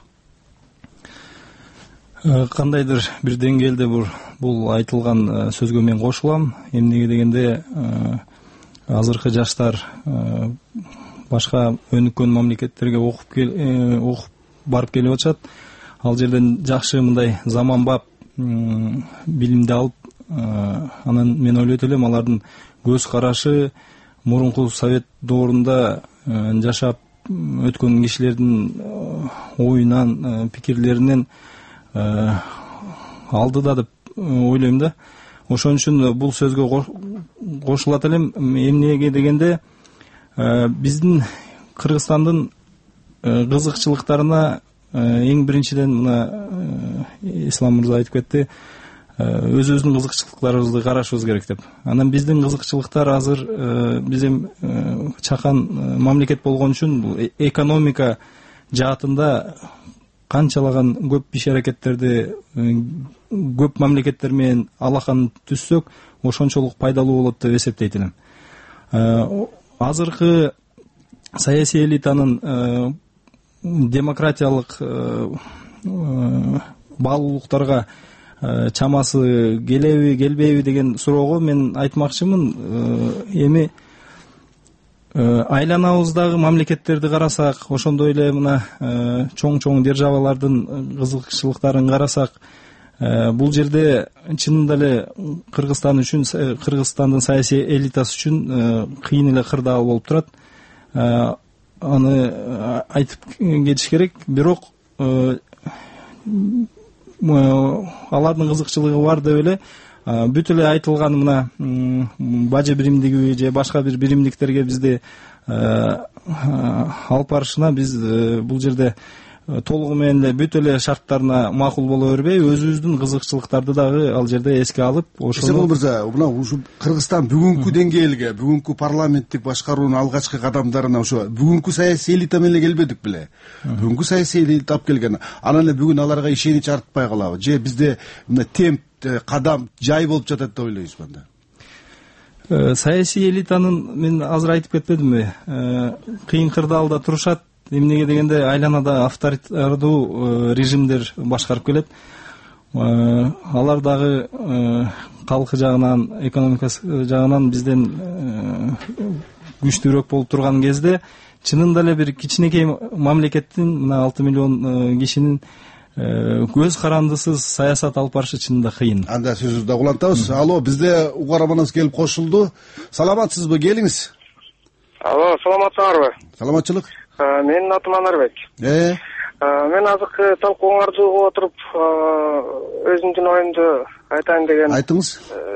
Кандайдыр бир деңгээлде бул айтылган сөзгө мен кошулам. Эмнеге дегенде азыркы жаштар башка өнүккөн мамлекеттерге окуп окуп барып келип атышат. Ал жерден жакшы мындай заманбап билимди алып, анан мен ойлойт элем алардын көз карашы мурунку совет доорунда жашап өткөн кишилердин оюнан, пикирлеринен алдыда деп ойлойм да. Ошон үчүн бул сөзгө кошулат элем. Эмнеге дегенде биздин Кыргызстандын кызыкчылыктарына эң биринчиден мына Ислам мырза айтып кетти, өзүбүздүн кызыкчылыктарыбызды карашыбыз керек деп. Анан биздин кызыкчылыктар азыр биз эми чакан мамлекет болгон үчүн бул экономика жаатында канчалаган көп иш аракеттерди көп мамлекеттер менен алакан түзсөк, ошончолук пайдалуу болот деп эсептейт элем. Азыркы саясий элитанын демократиялык баалуулуктарга чамасы келеби, келбейби деген суроого мен айтмакчымын. Эми айланабыздагы мамлекеттерди карасак, ошондой эле мына чоң-чоң державалардын кызыкчылыктарын карасак, бул жерде чынында эле Кыргызстан үчүн, Кыргызстандын саясий элитасы үчүн кыйын эле кырдаал болуп турат. Аны айтып кетиш керек. Бирок алардын кызыкчылыгы бар деп эле бүт эле айтылган мына бажы биримдиги же башка бир биримдиктерге бизди алып барышына биз бул жерде толугу менен эле бүт эле шарттарына макул боло бербей, өзүбүздүн кызыкчылыктарды дагы ал жерде эске алып, ошону Эсенбол мырза, мына ушу Кыргызстан бүгүнкү деңгээлге, бүгүнкү парламенттик башкаруунун алгачкы кадамдарына ошо бүгүнкү саясий элита менен келбедик беле. Бүгүнкү саясий элита алып келген. Анан эле бүгүн аларга ишенич артпай калабы? Же бизде мына темп, кадам жай болуп жатат деп ойлойсузбу анда? Саясий элитанын мен азыр айтып кетпедимби? Кыйын кырдаалда турушат. Эмнеге дегенде айланада авторитардуу режимдер башкарып келет. Алар дагы калкы жагынан, экономикасы жагынан бизден күчтүүрөөк болуп турган кезде чынында эле бир кичинекей мамлекеттин мына алты миллион кишинин көз карандысыз саясат алып барышы чынында кыйын. Анда сөзүбүздү да улантабыз. Алло, бизде угарманыбыз келип кошулду. Саламатсызбы? Келиңиз. Алло, саламатсыңарбы? Саламатчылык. Менин атым Анарбек. Э? Мен азыркы талкууңарды угуп отуруп, өзүмдүн оюмду айтайын деген. Айтыңыз.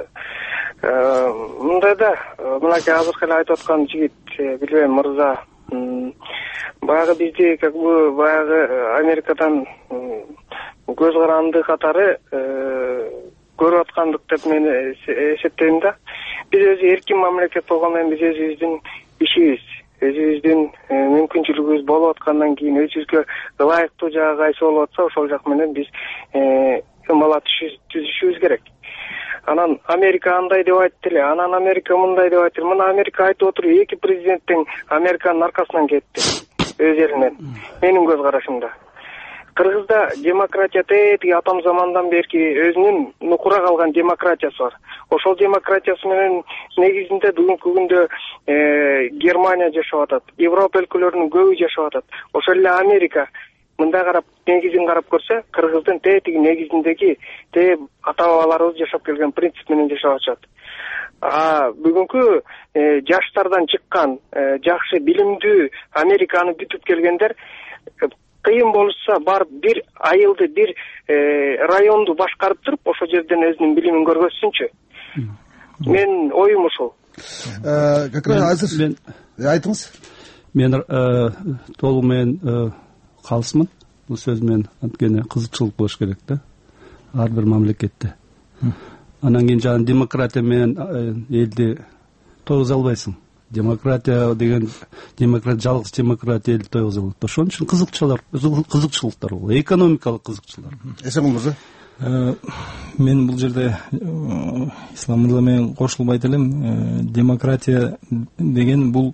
Мындай да, мынакей азыркы эле айтып аткан жигит, билбейм, мырза, баягы бизди как бы баягы Америкадан көз каранды катары көрүп аткандык деп мен эсептейм да. Биз өзү эркин мамлекет болгондон кийин биз өзүбүздүн ишибиз, өзүбүздүн мүмкүнчүлүгүбүз болуп аткандан кийин өзүбүзгө ылайыктуу жагы кайсы болуп атса ошол жак менен биз ымала түзүшүбүз керек. Анан Америка андай деп айтты эле, анан Америка мындай деп айтты. Мына Америка айтып отур, эки президенттин Американын аркасынан кетти өз элинен. Менин көз карашымда. Кыргызда демократия тетиги атам замандан берки өзүнүн нукура калган демократиясы бар. Ошол демократиясы менен негизинде бүгүнкү күндө Германия жашап атат, Европа өлкөлөрүнүн көбү жашап атат. Ошол эле Америка мындай карап, негизин карап көрсө, Кыргыздын тетиги негизиндеги те ата-бабаларыбыз жашап келген принцип менен жашап атышат. А бүгүнкү жаштардан чыккан жакшы билимдүү Американы бүтүп келгендер кыйын болушса барып бир айылды, бир районду башкарып туруп, ошол жерден өзүнүн билимин көргөзсүнчү. Мен оюм ушул. Как раз азыр айтыңыз. Мен толугу менен калысмын. Бул сөз менен анткени кызыкчылык болуш керек да. Ар бир мамлекетте. Анан кийин жана демократия менен элди тогуза албайсың. Демократия деген демократ жалгыз демократия элди тогуза алат. Ошон үчүн кызыкчылыктар, кызыкчылыктар болот. Экономикалык кызыкчылыктар. Эсенбол мырза. Мен бул жерде Ислам мырза менен кошулбайт элем. Демократия деген бул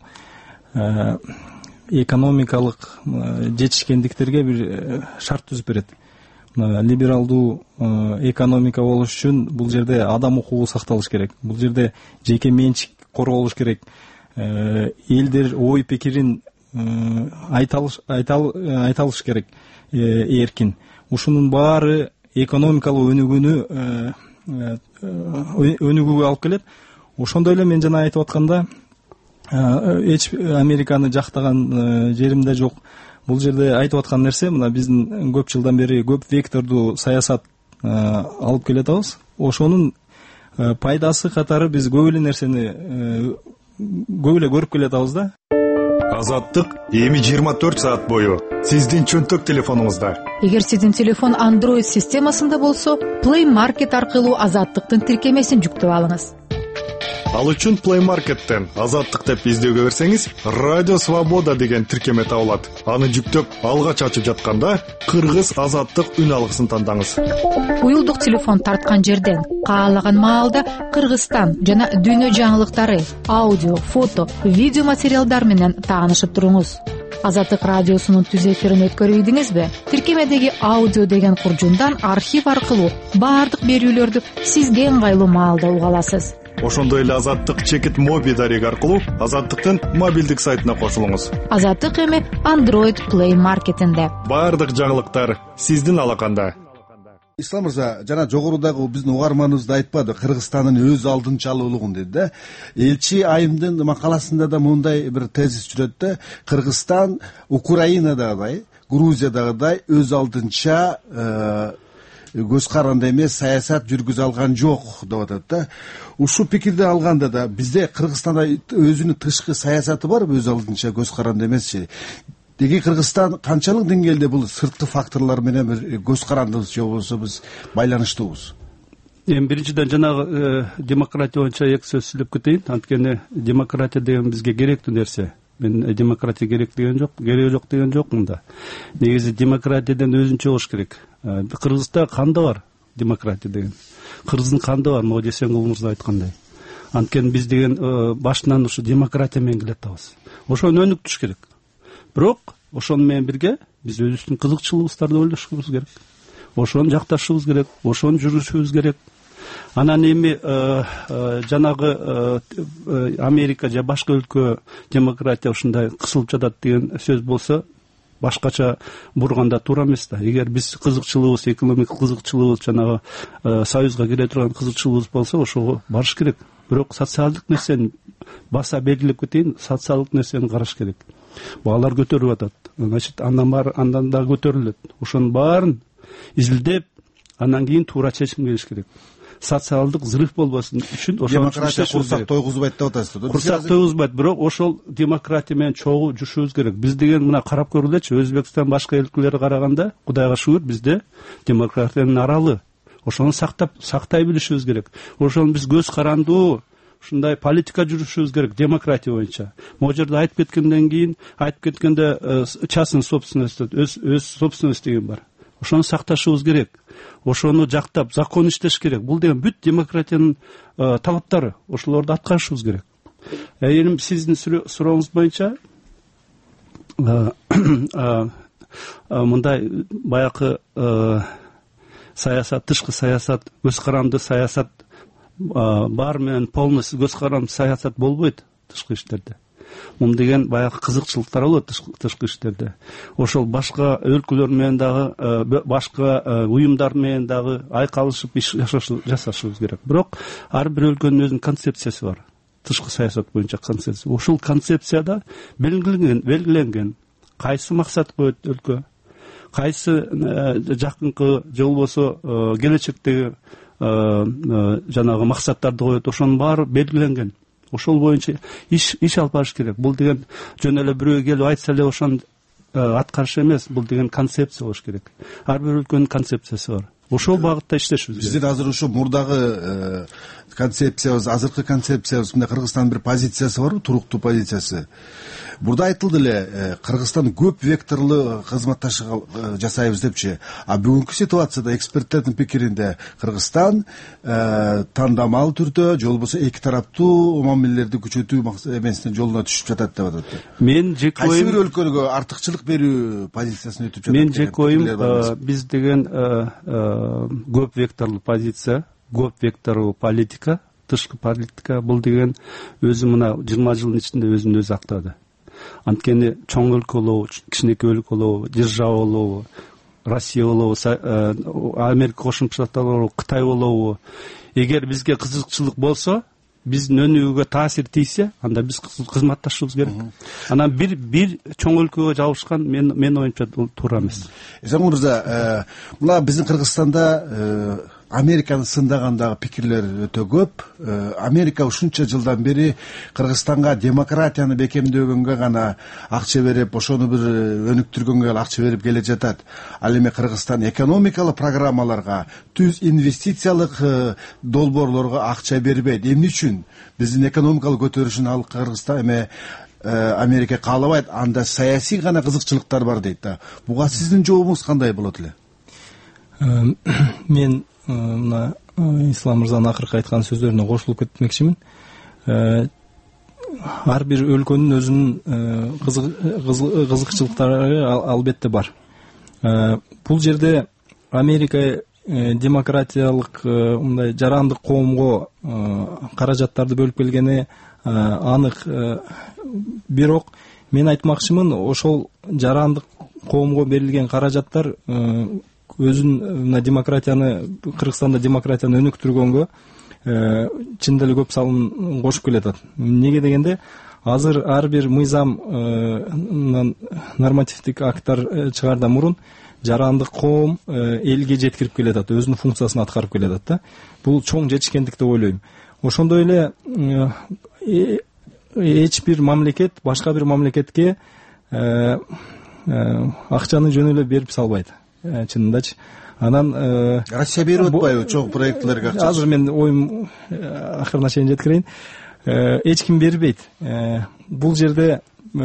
экономикалык жетишкендиктерге бир шарт түзүп берет. Либералдуу экономика болуш үчүн бул жерде адам укугу сакталыш керек. Бул жерде жеке менчик корголуш керек. Элдер ой пикирин айталыш керек эркин. Ушунун баары экономикалык өнүгүүнү өнүгүүгө алып келет. Ошондой эле мен жана айтып атканда эч Американы жактаган жеримде жок. Бул жерде айтып аткан нерсе, мына биздин көп жылдан бери көп вектордуу саясат алып келатабыз. Ошонун пайдасы катары биз көп эле нерсени көп эле көрүп келатабыз да. Азаттык эми жыйырма төрт саат бою сиздин чөнтөк телефонуңузда. Эгер сиздин телефон Android системасында болсо, Play Market аркылуу Азаттыктын тиркемесин жүктөп алыңыз. Ал үчүн Play Market'тен Азаттык деп издөөгө берсеңиз, Радио Свобода деген тиркеме табылат. Аны жүктөп, алгач ачып жатканда Кыргыз Азаттык үн алгысын тандаңыз. Уюлдук телефон тарткан жерден каалаган маалда Кыргызстан жана дүйнө жаңылыктары, аудио, фото, видео материалдар менен таанышып туруңуз. Азаттык радиосунун түз эфирин өткөрүп ийдиңизби? Тиркемедеги аудио деген куржундан архив аркылуу баардык берүүлөрдү сизге ыңгайлуу маалда уга аласыз. Ошондой эле Азаттык чекит моби дареги аркылуу Азаттыктын мобилдик сайтына кошулуңуз. Азаттык эми Android Play Market'инде. Баардык жаңылыктар сиздин алаканда. Ислам мырза, жана жогорудагы биздин угарманыбызда айтпады, Кыргызстандын өз алдынчалуулугун деди да. Элчи Айымдын макаласында да мындай бир тезис жүрөт да, Кыргызстан Украинадагыдай, Грузиядагыдай өз алдынча көз каранды эмес саясат жүргүзө алган жок деп атат да. Ушул пикирди алганда да бизде Кыргызстанда өзүнүн тышкы саясаты барбы, өз алдынча көз каранды эмесчи? деги Кыргызстан канчалык деңгээлде бул сырткы факторлор менен бир көз карандыбыз же болбосо биз байланыштуубуз? Эми биринчиден жанагы демократия боюнча эки сөз сүйлөп кетейин. Анткени демократия деген бизге керектүү нерсе. Мен демократия керек деген жок, кереги жок деген жок мында. Негизи демократиядан өзүнчө болуш керек. Кыргызда канда бар демократия деген. Кыргыздын канда бар, Моди Эсенгул мырза айткандай. Анткени биз деген башынан ушу демократия менен келатабыз. Ошону өнүктүрүш керек. Бирок ошону менен бирге биз өзүбүздүн кызыкчылыгыбыздарды ойлошубуз керек. Ошону жакташыбыз керек, ошону жүргүзүшүбүз керек. Анан эми жанагы Америка же башка өлкө демократия ушундай кысылып жатат деген сөз болсо, башкача бурганда туура эмес да. Эгер биз кызыкчылыгыбыз, экономикалык кызыкчылыгыбыз, жанагы союзга кире турган кызыкчылыгыбыз болсо, ошого барыш керек. Бирок социалдык нерсени баса белгилеп кетейин, социалдык нерсени караш керек. Баалар көтөрүп атат. Значит, андан бар, андан да көтөрүлөт. Ошонун баарын изилдеп, андан кийин туура чечим келиш керек. Социалдык взрыв болбосын үчүн ошол демократия курсак тойгузбайт деп атасыздар. Курсак тойгузбайт, бирок ошол демократия менен чогуу жүрүшүбүз керек. Биз деген мына карап көргүлөчү, Өзбекстан башка өлкөлөргө караганда, Кудайга шүгүр, бизде демократиянын аралы. Ошону сактап, сактай билишибиз керек. Ошону биз көз карандуу ушундай политика жүрүшүбүз керек демократия боюнча. Могу жерде айтып кеткенден кийин, айтып кеткенде частный собственность, өз өз собственность деген бар. Ошону сакташыбыз керек. Ошону жактап, закон иштеш керек. Бул деген бүт демократиянын талаптары. Ошолорду аткарышыбыз керек. Эми сиздин сурооңуз боюнча мындай баягы саясат, тышкы саясат, көз каранды саясат бар менен полностью көз каранды саясат болбойт тышкы иштерде. Мун деген баягы кызыкчылыктар болот тышкы иштерде. Ошол башка өлкөлөр менен дагы, башка уюмдар менен дагы айкалышып иш жасашыбыз керек. Бирок ар бир өлкөнүн өзүнүн концепциясы бар. Тышкы саясат боюнча концепция. Ошол концепцияда белгиленген, белгиленген кайсы максат коет өлкө, кайсы жакынкы же болбосо келечектеги жанагы максаттарды коет, ошонун баары белгиленген. Ошол боюнча иш иш алып барыш керек. Бул деген жөн эле бирөө келип айтса эле ошону аткарыш эмес, бул деген концепция болуш керек. Ар бир өлкөнүн концепциясы бар. Ошол багытта иштешибиз керек. Биздин азыр ушу мурдагы концепциябыз, азыркы концепциябыз, мына Кыргызстандын бир позициясы барбы, туруктуу позициясы. Бурда айтылды эле, Кыргызстан көп векторлуу кызматташык жасайбыз депчи. А бүгүнкү ситуацияда эксперттердин пикиринде Кыргызстан тандамал түрдө же болбосо эки тараптуу мамилелерди күчөтүү эмесинин жолуна түшүп жатат деп атат. Мен жеке оюм, кайсы бир өлкөгө артыкчылык берүү позициясына өтүп жатат. Мен жеке оюм, биз деген көп векторлуу позиция, көп векторлуу политика, тышкы политика, бул деген өзү мына жыйырма жылдын ичинде өзүн өзү актады. Анткени чоң өлкө болобу, кичинекей өлкө болобу, держава болобу, Россия болобу, Америка Кошумча Штаттары болобу, Кытай болобу, эгер бизге кызыкчылык болсо, биздин өнүгүүгө таасир тийсе, анда биз кызматташыбыз керек. Анан бир бир чоң өлкөгө жабышкан мен мен оюмча бул туура эмес. Эсенгул мырза, мына биздин Кыргызстанда Американы сындагандагы пикирлер өтө көп. Америка ушунча жылдан бери Кыргызстанга демократияны бекемдөгөнгө гана акча берип, ошону бир өнүктүргөнгө акча берип келе жатат. Ал эми Кыргызстан экономикалык программаларга, түз инвестициялык долбоорлорго акча бербейт. Эмне үчүн? Биздин экономикалык көтөрүшүн ал Кыргызстан эме Америка каалабайт, анда саясий гана кызыкчылыктар бар дейт да. Буга сиздин жообуңуз кандай болот эле? Мен мына Ислам мырзанын акыркы айткан сөздөрүнө кошулуп кетмекчимин. Ар бир өлкөнүн өзүнүн кызыкчылыктары албетте бар. Бул жерде Америка демократиялык мындай жарандык коомго каражаттарды бөлүп келгени анык. Бирок мен айтмакчымын, ошол жарандык коомго берилген каражаттар өзүн демократияны, Кыргызстанда демократияны өнүктүргөнгө чындап эле көп салым кошуп келатат. Неге дегенде, азыр ар бир мыйзам нормативдик акттар чыгаардан мурун жарандык коом элге жеткирип келатат, өзүнүн функциясын аткарып келатат да. Бул чоң жетишкендик деп ойлойм. Ошондой эле эч бир мамлекет башка бир мамлекетке акчаны жөн эле берип салбайт чынындачы. Анан Россия берип атпайбы чоң проектлерге акча? Азыр мен оюм акырына чейин жеткирейин. Эч ким бербейт. Бул жерде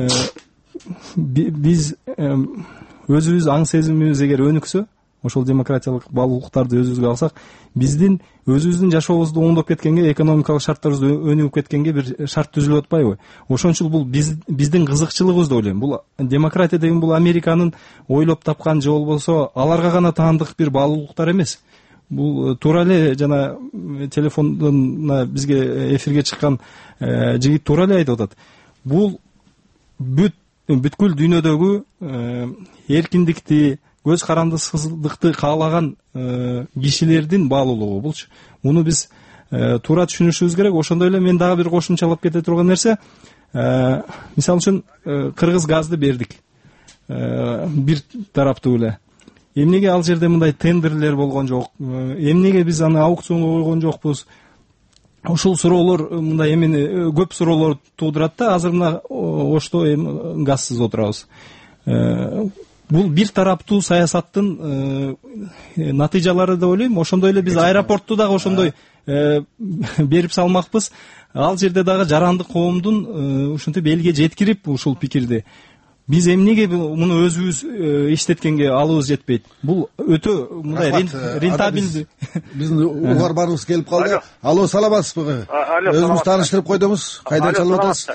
биз өзүбүз аң сезимибиз эгер өнүксө, ошол демократиялык баалуулуктарды өзүбүзгө алсак, биздин өзүбүздүн жашообузду оңдоп кеткенге, экономикалык шарттарыбыз өнүгүп кеткенге бир шарт түзүлүп атпайбы? Ошон үчүн бул биздин кызыкчылыгыбыз деп ойлойм. Бул демократия деген бул Американын ойлоп тапкан же болбосо аларга гана таандык бир баалуулуктар эмес. Бул туура эле жана телефондон бизге эфирге чыккан жигит туура эле айтып атат. Бул бүт бүткүл дүйнөдөгү эркиндикти, көз карандысыздыкты каалаган кишилердин баалуулугу булчу. Муну биз туура түшүнүшүбүз керек. Ошондой эле мен дагы бир кошумчалап кете турган нерсе, мисалы үчүн кыргыз газды бердик. Бир тараптуу эле. Эмнеге ал жерде мындай тендерлер болгон жок? Эмнеге биз аны аукционго койгон жокпуз? Ушул суроолор мындай эмени көп суроолор туудурат да. Азыр мына Ошто эми газсыз отурабыз. Бул бир тараптуу саясаттын натыйжалары деп ойлойм. Ошондой эле биз аэропортту дагы ошондой берип салмакпыз. Ал жерде дагы жарандык коомдун ушинтип элге жеткирип ушул пикирди биз эмнеге муну өзүбүз иштеткенге алыбыз жетпейт? Бул өтө мындай рентабелдүү. Биздин угарманыбыз келип калды. Алло, саламатсызбы? Өзүңүз тааныштырып койдуңуз. Кайдан чалып атасыз?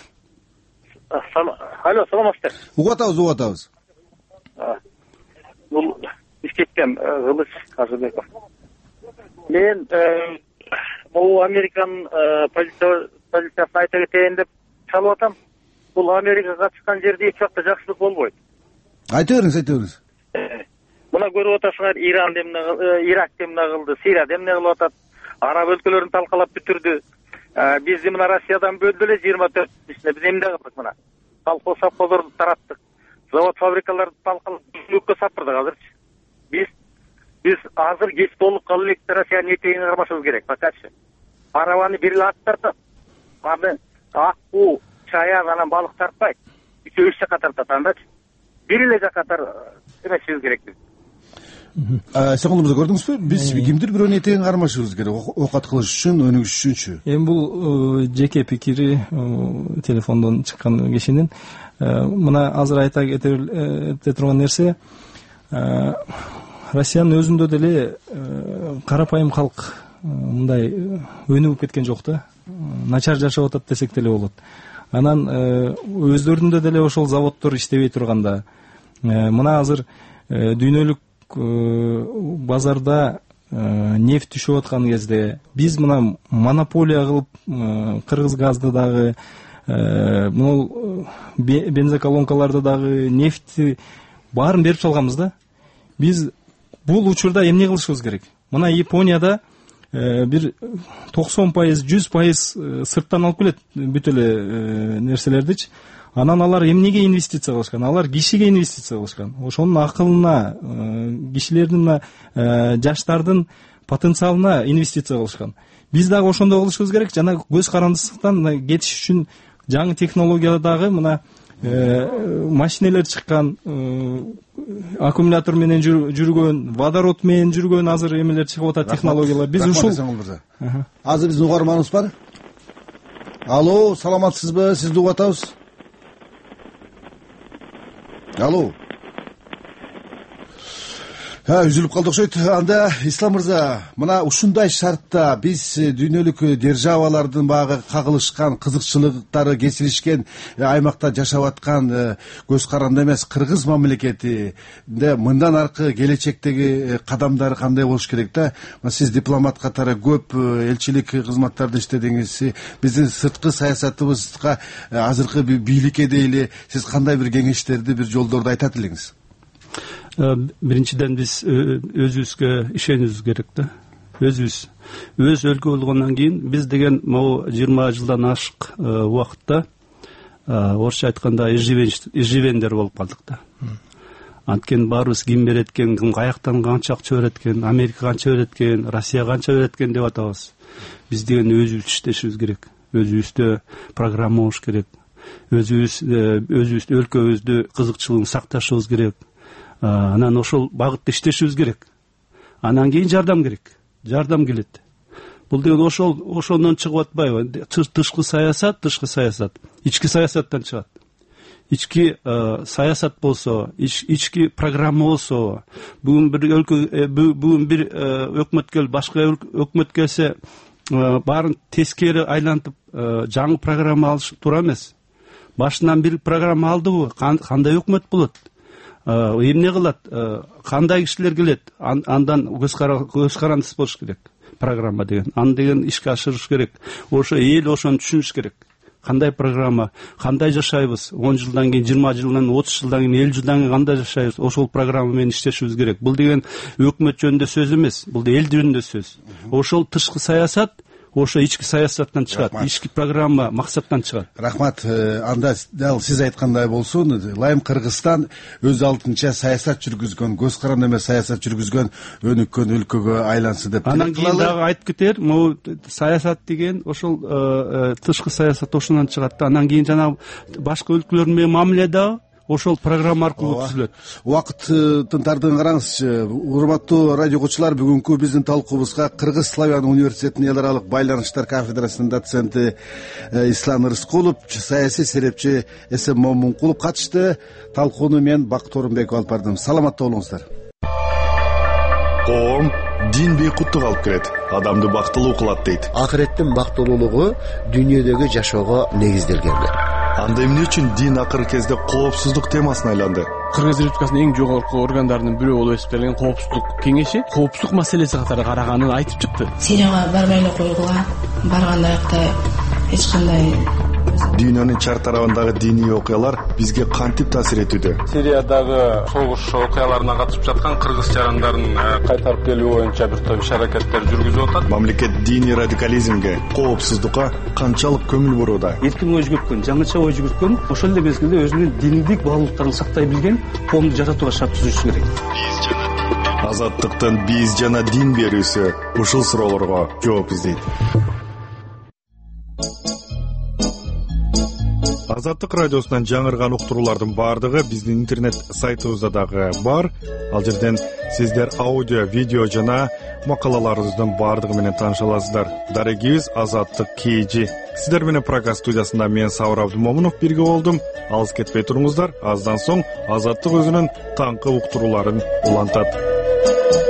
Алло, саламатсызбы? Угуп атабыз, угуп атабыз. Бул Бишкектен Кылыч Ажыбеков. Мен бул Американын позициясын айта кетейин деп чалып атам. Бул Америкага чыккан жерде эч жакта жакшылык болбойт. Айта бериңиз, айта бериңиз. Мына көрүп атасыңар, Иран демне, Ирак демне кылды, Сирия демне кылып атат. Араб өлкөлөрүн талкалап бүтүрдү. Бизди мына Россиядан бөлдү эле жыйырма төрт бишине. Биз эмне кылдык мына? Колхоз совхоздорду тараттык. Завод фабрикаларды талкалап бүткүлүккө сапырдык азырчы. Биз биз азыр кеч толук калып элек Россиянын этегине кармашыбыз керек, покачы. Арабаны бир эле ат тартат. Аны акку, чаян анан балык тартпайт. Үчөө үч жака тартат андачы. Бир эле жака эмесибиз керек биз. Сен колубузда көрдүңүзбү? Биз кимдир бирөөнүн этегине кармашыбыз керек, оокат кылыш үчүн, өнүгүш үчүнчү. Эми бул жеке пикири телефондон чыккан кишинин. Мына азыр айта кете турган нерсе, Россиянын өзүндө деле карапайым калк мындай өнүгүп кеткен жок да. Начар жашап атат десек деле болот. Анан өздөрүндө деле ошол заводдор иштебей турганда, мына азыр дүйнөлүк базарда нефть түшүп аткан кезде биз мына монополия кылып кыргыз газды дагы, могул бензоколонкаларды дагы, нефть баарын берип салганбыз да. Биз бул учурда эмне кылышыбыз керек? Мына Японияда бир токсон пайыз, жүз пайыз сырттан алып келет бүт эле нерселердичи. Анан алар эмнеге инвестиция кылышкан? Алар кишиге инвестиция кылышкан. Ошонун акылына, кишилердин, жаштардын потенциалына инвестиция кылышкан. Биз дагы ошондой кылышыбыз керек. Жана көз карандысыздыктан кетиш үчүн жаңы технологиядагы мына машинелер чыккан, аккумулятор менен жүргөн, водород менен жүргөн азыр эмелер чыгып атат, технологиялар. Биз ушул азыр биздин угарманыбыз бар. Алло, саламатсызбы? Сизди угуп атабыз. Алло. Ha, üzülüp kaldı okşayt. Anda İslam Mırza, mına ушундай шартта биз дүйнөлүк державалардын багы кагылышкан, кызыкчылыктары кесилишкен аймакта жашап аткан көз каранды эмес кыргыз мамлекетинде мындан аркы келечектеги кадамдары кандай болуш керек да? Сиз дипломат катары көп элчилик кызматтарды иштедиңиз. Биздин сырткы саясатыбызга азыркы бийликке дейли сиз кандай бир кеңештерди, бир жолдорду айтат элеңиз? Биринчиден биз өзүбүзгө ишенүүбүз керек да. Өзүбүз өз өлкө болгондон кийин биз деген могу жыйырма жылдан ашык убакытта орусча айтканда иживендер болуп калдык да. Анткени баарыбыз ким береткен, ким каяктан канча акча береткен, Америка канча береткен, Россия канча береткен деп атабыз. Биз деген өзүбүз иштешибиз керек. Өзүбүздө программа болуш керек. өзүбүз өзүбүз өлкөбүздү кызыкчылыгын сакташыбыз керек. Анан ошол багытта иштешибиз керек. Анан кийин жардам керек. Жардам келет. Бул деген ошол ошондон чыгып атпайбы? Тышкы саясат, тышкы саясат, ички саясаттан чыгат. Ички саясат болсо, ички программа болсо, бүгүн бир өлкө бүгүн бир өкмөт келип башка өкмөт келсе, баарын тескери айлантып жаңы программа алыш туура эмес. Башынан бир программа алдыбы, кандай өкмөт болот? Эмне кылат? Кандай кишилер келет? Андан көз карандысы болуш керек. Программа деген, аны деген ишке ашырыш керек. Ошо эл ошону түшүнүш керек. Кандай программа, кандай жашайбыз? он жылдан кийин, жыйырма жылдан, отуз жылдан кийин, элүү жылдан кийин кандай жашайбыз? Ошол программа менен иштешибиз керек. Бул деген өкмөт жөнүндө сөз эмес, бул эл жөнүндө сөз. Ошол тышкы саясат ошо ички саясаттан чыгат, ички программа максаттан чыгат. Рахмат. Анда дал сиз айткандай болсун, Ылайым Кыргызстан өз алдынча саясат жүргүзгөн, көз каранды эмес саясат жүргүзгөн өнүккөн өлкөгө айлансын деп. Анан кийин дагы айтып кетер, могу саясат деген ошол тышкы саясат ошондон чыгат да. Анан кийин жанагы башка өлкөлөр менен мамиле дагы ошол программа аркылуу түзүлөт. Убакыттын тардыгын караңызчы. Урматтуу радио угуучулар, бүгүнкү биздин талкуубузга Кыргыз Славян университетинин эл аралык байланыштар кафедрасынын доценти Ислам Рыскулов, саясий серепчи Эсен Момункулов катышты. Талкууну мен Бакыт Орунбеков алып бардым. Саламатта болуңуздар. Коом дин бейкуттук алып келет, адамды бактылуу кылат дейт. Акыреттин бактылуулугу дүйнөдөгү жашоого негизделген. Анда эмне үчүн дин акыркы кезде коопсуздук темасына айланды? Кыргыз Республикасынын эң жогорку органдарынын бирөө болуп эсептелген коопсуздук кеңеши коопсуздук маселеси катары караганын айтып чыкты. Сирияга барбай эле койгула, барганда акта эч кандай Дүйнөнүн чар тарабындагы диний окуялар бизге кантип таасир этүүдө? Сириядагы согуш окуяларына катышып жаткан кыргыз жарандарын кайтарып келүү боюнча бир топ иш-аракеттер жүргүзүп атат. Мамлекет диний радикализмге, коопсуздукка канчалык көңүл бурууда? Эркин ой жүгүрткөн, жаңыча ой жүгүрткөн, ошол эле мезгилде өзүнүн диндик баалуулуктарын сактай билген коомду жаратууга шарт түзүшү керек. Азаттыктын биз жана дин берүүсү ушул суроолорго жооп издейт. Азаттык радиосунан жаңырган уктуруулардын баардыгы биздин интернет сайтыбызда дагы бар. Ал жерден сиздер аудио, видео жана макалаларыбыздын баардыгы менен тааныша аласыздар. Дарегибиз Азаттык КЖ. Сиздер менен программа студиясында мен Сабыр Абдымомунов бирге болдум. Алыс кетпей туруңуздар. Аздан соң Азаттык өзүнүн таңкы уктурууларын улантат.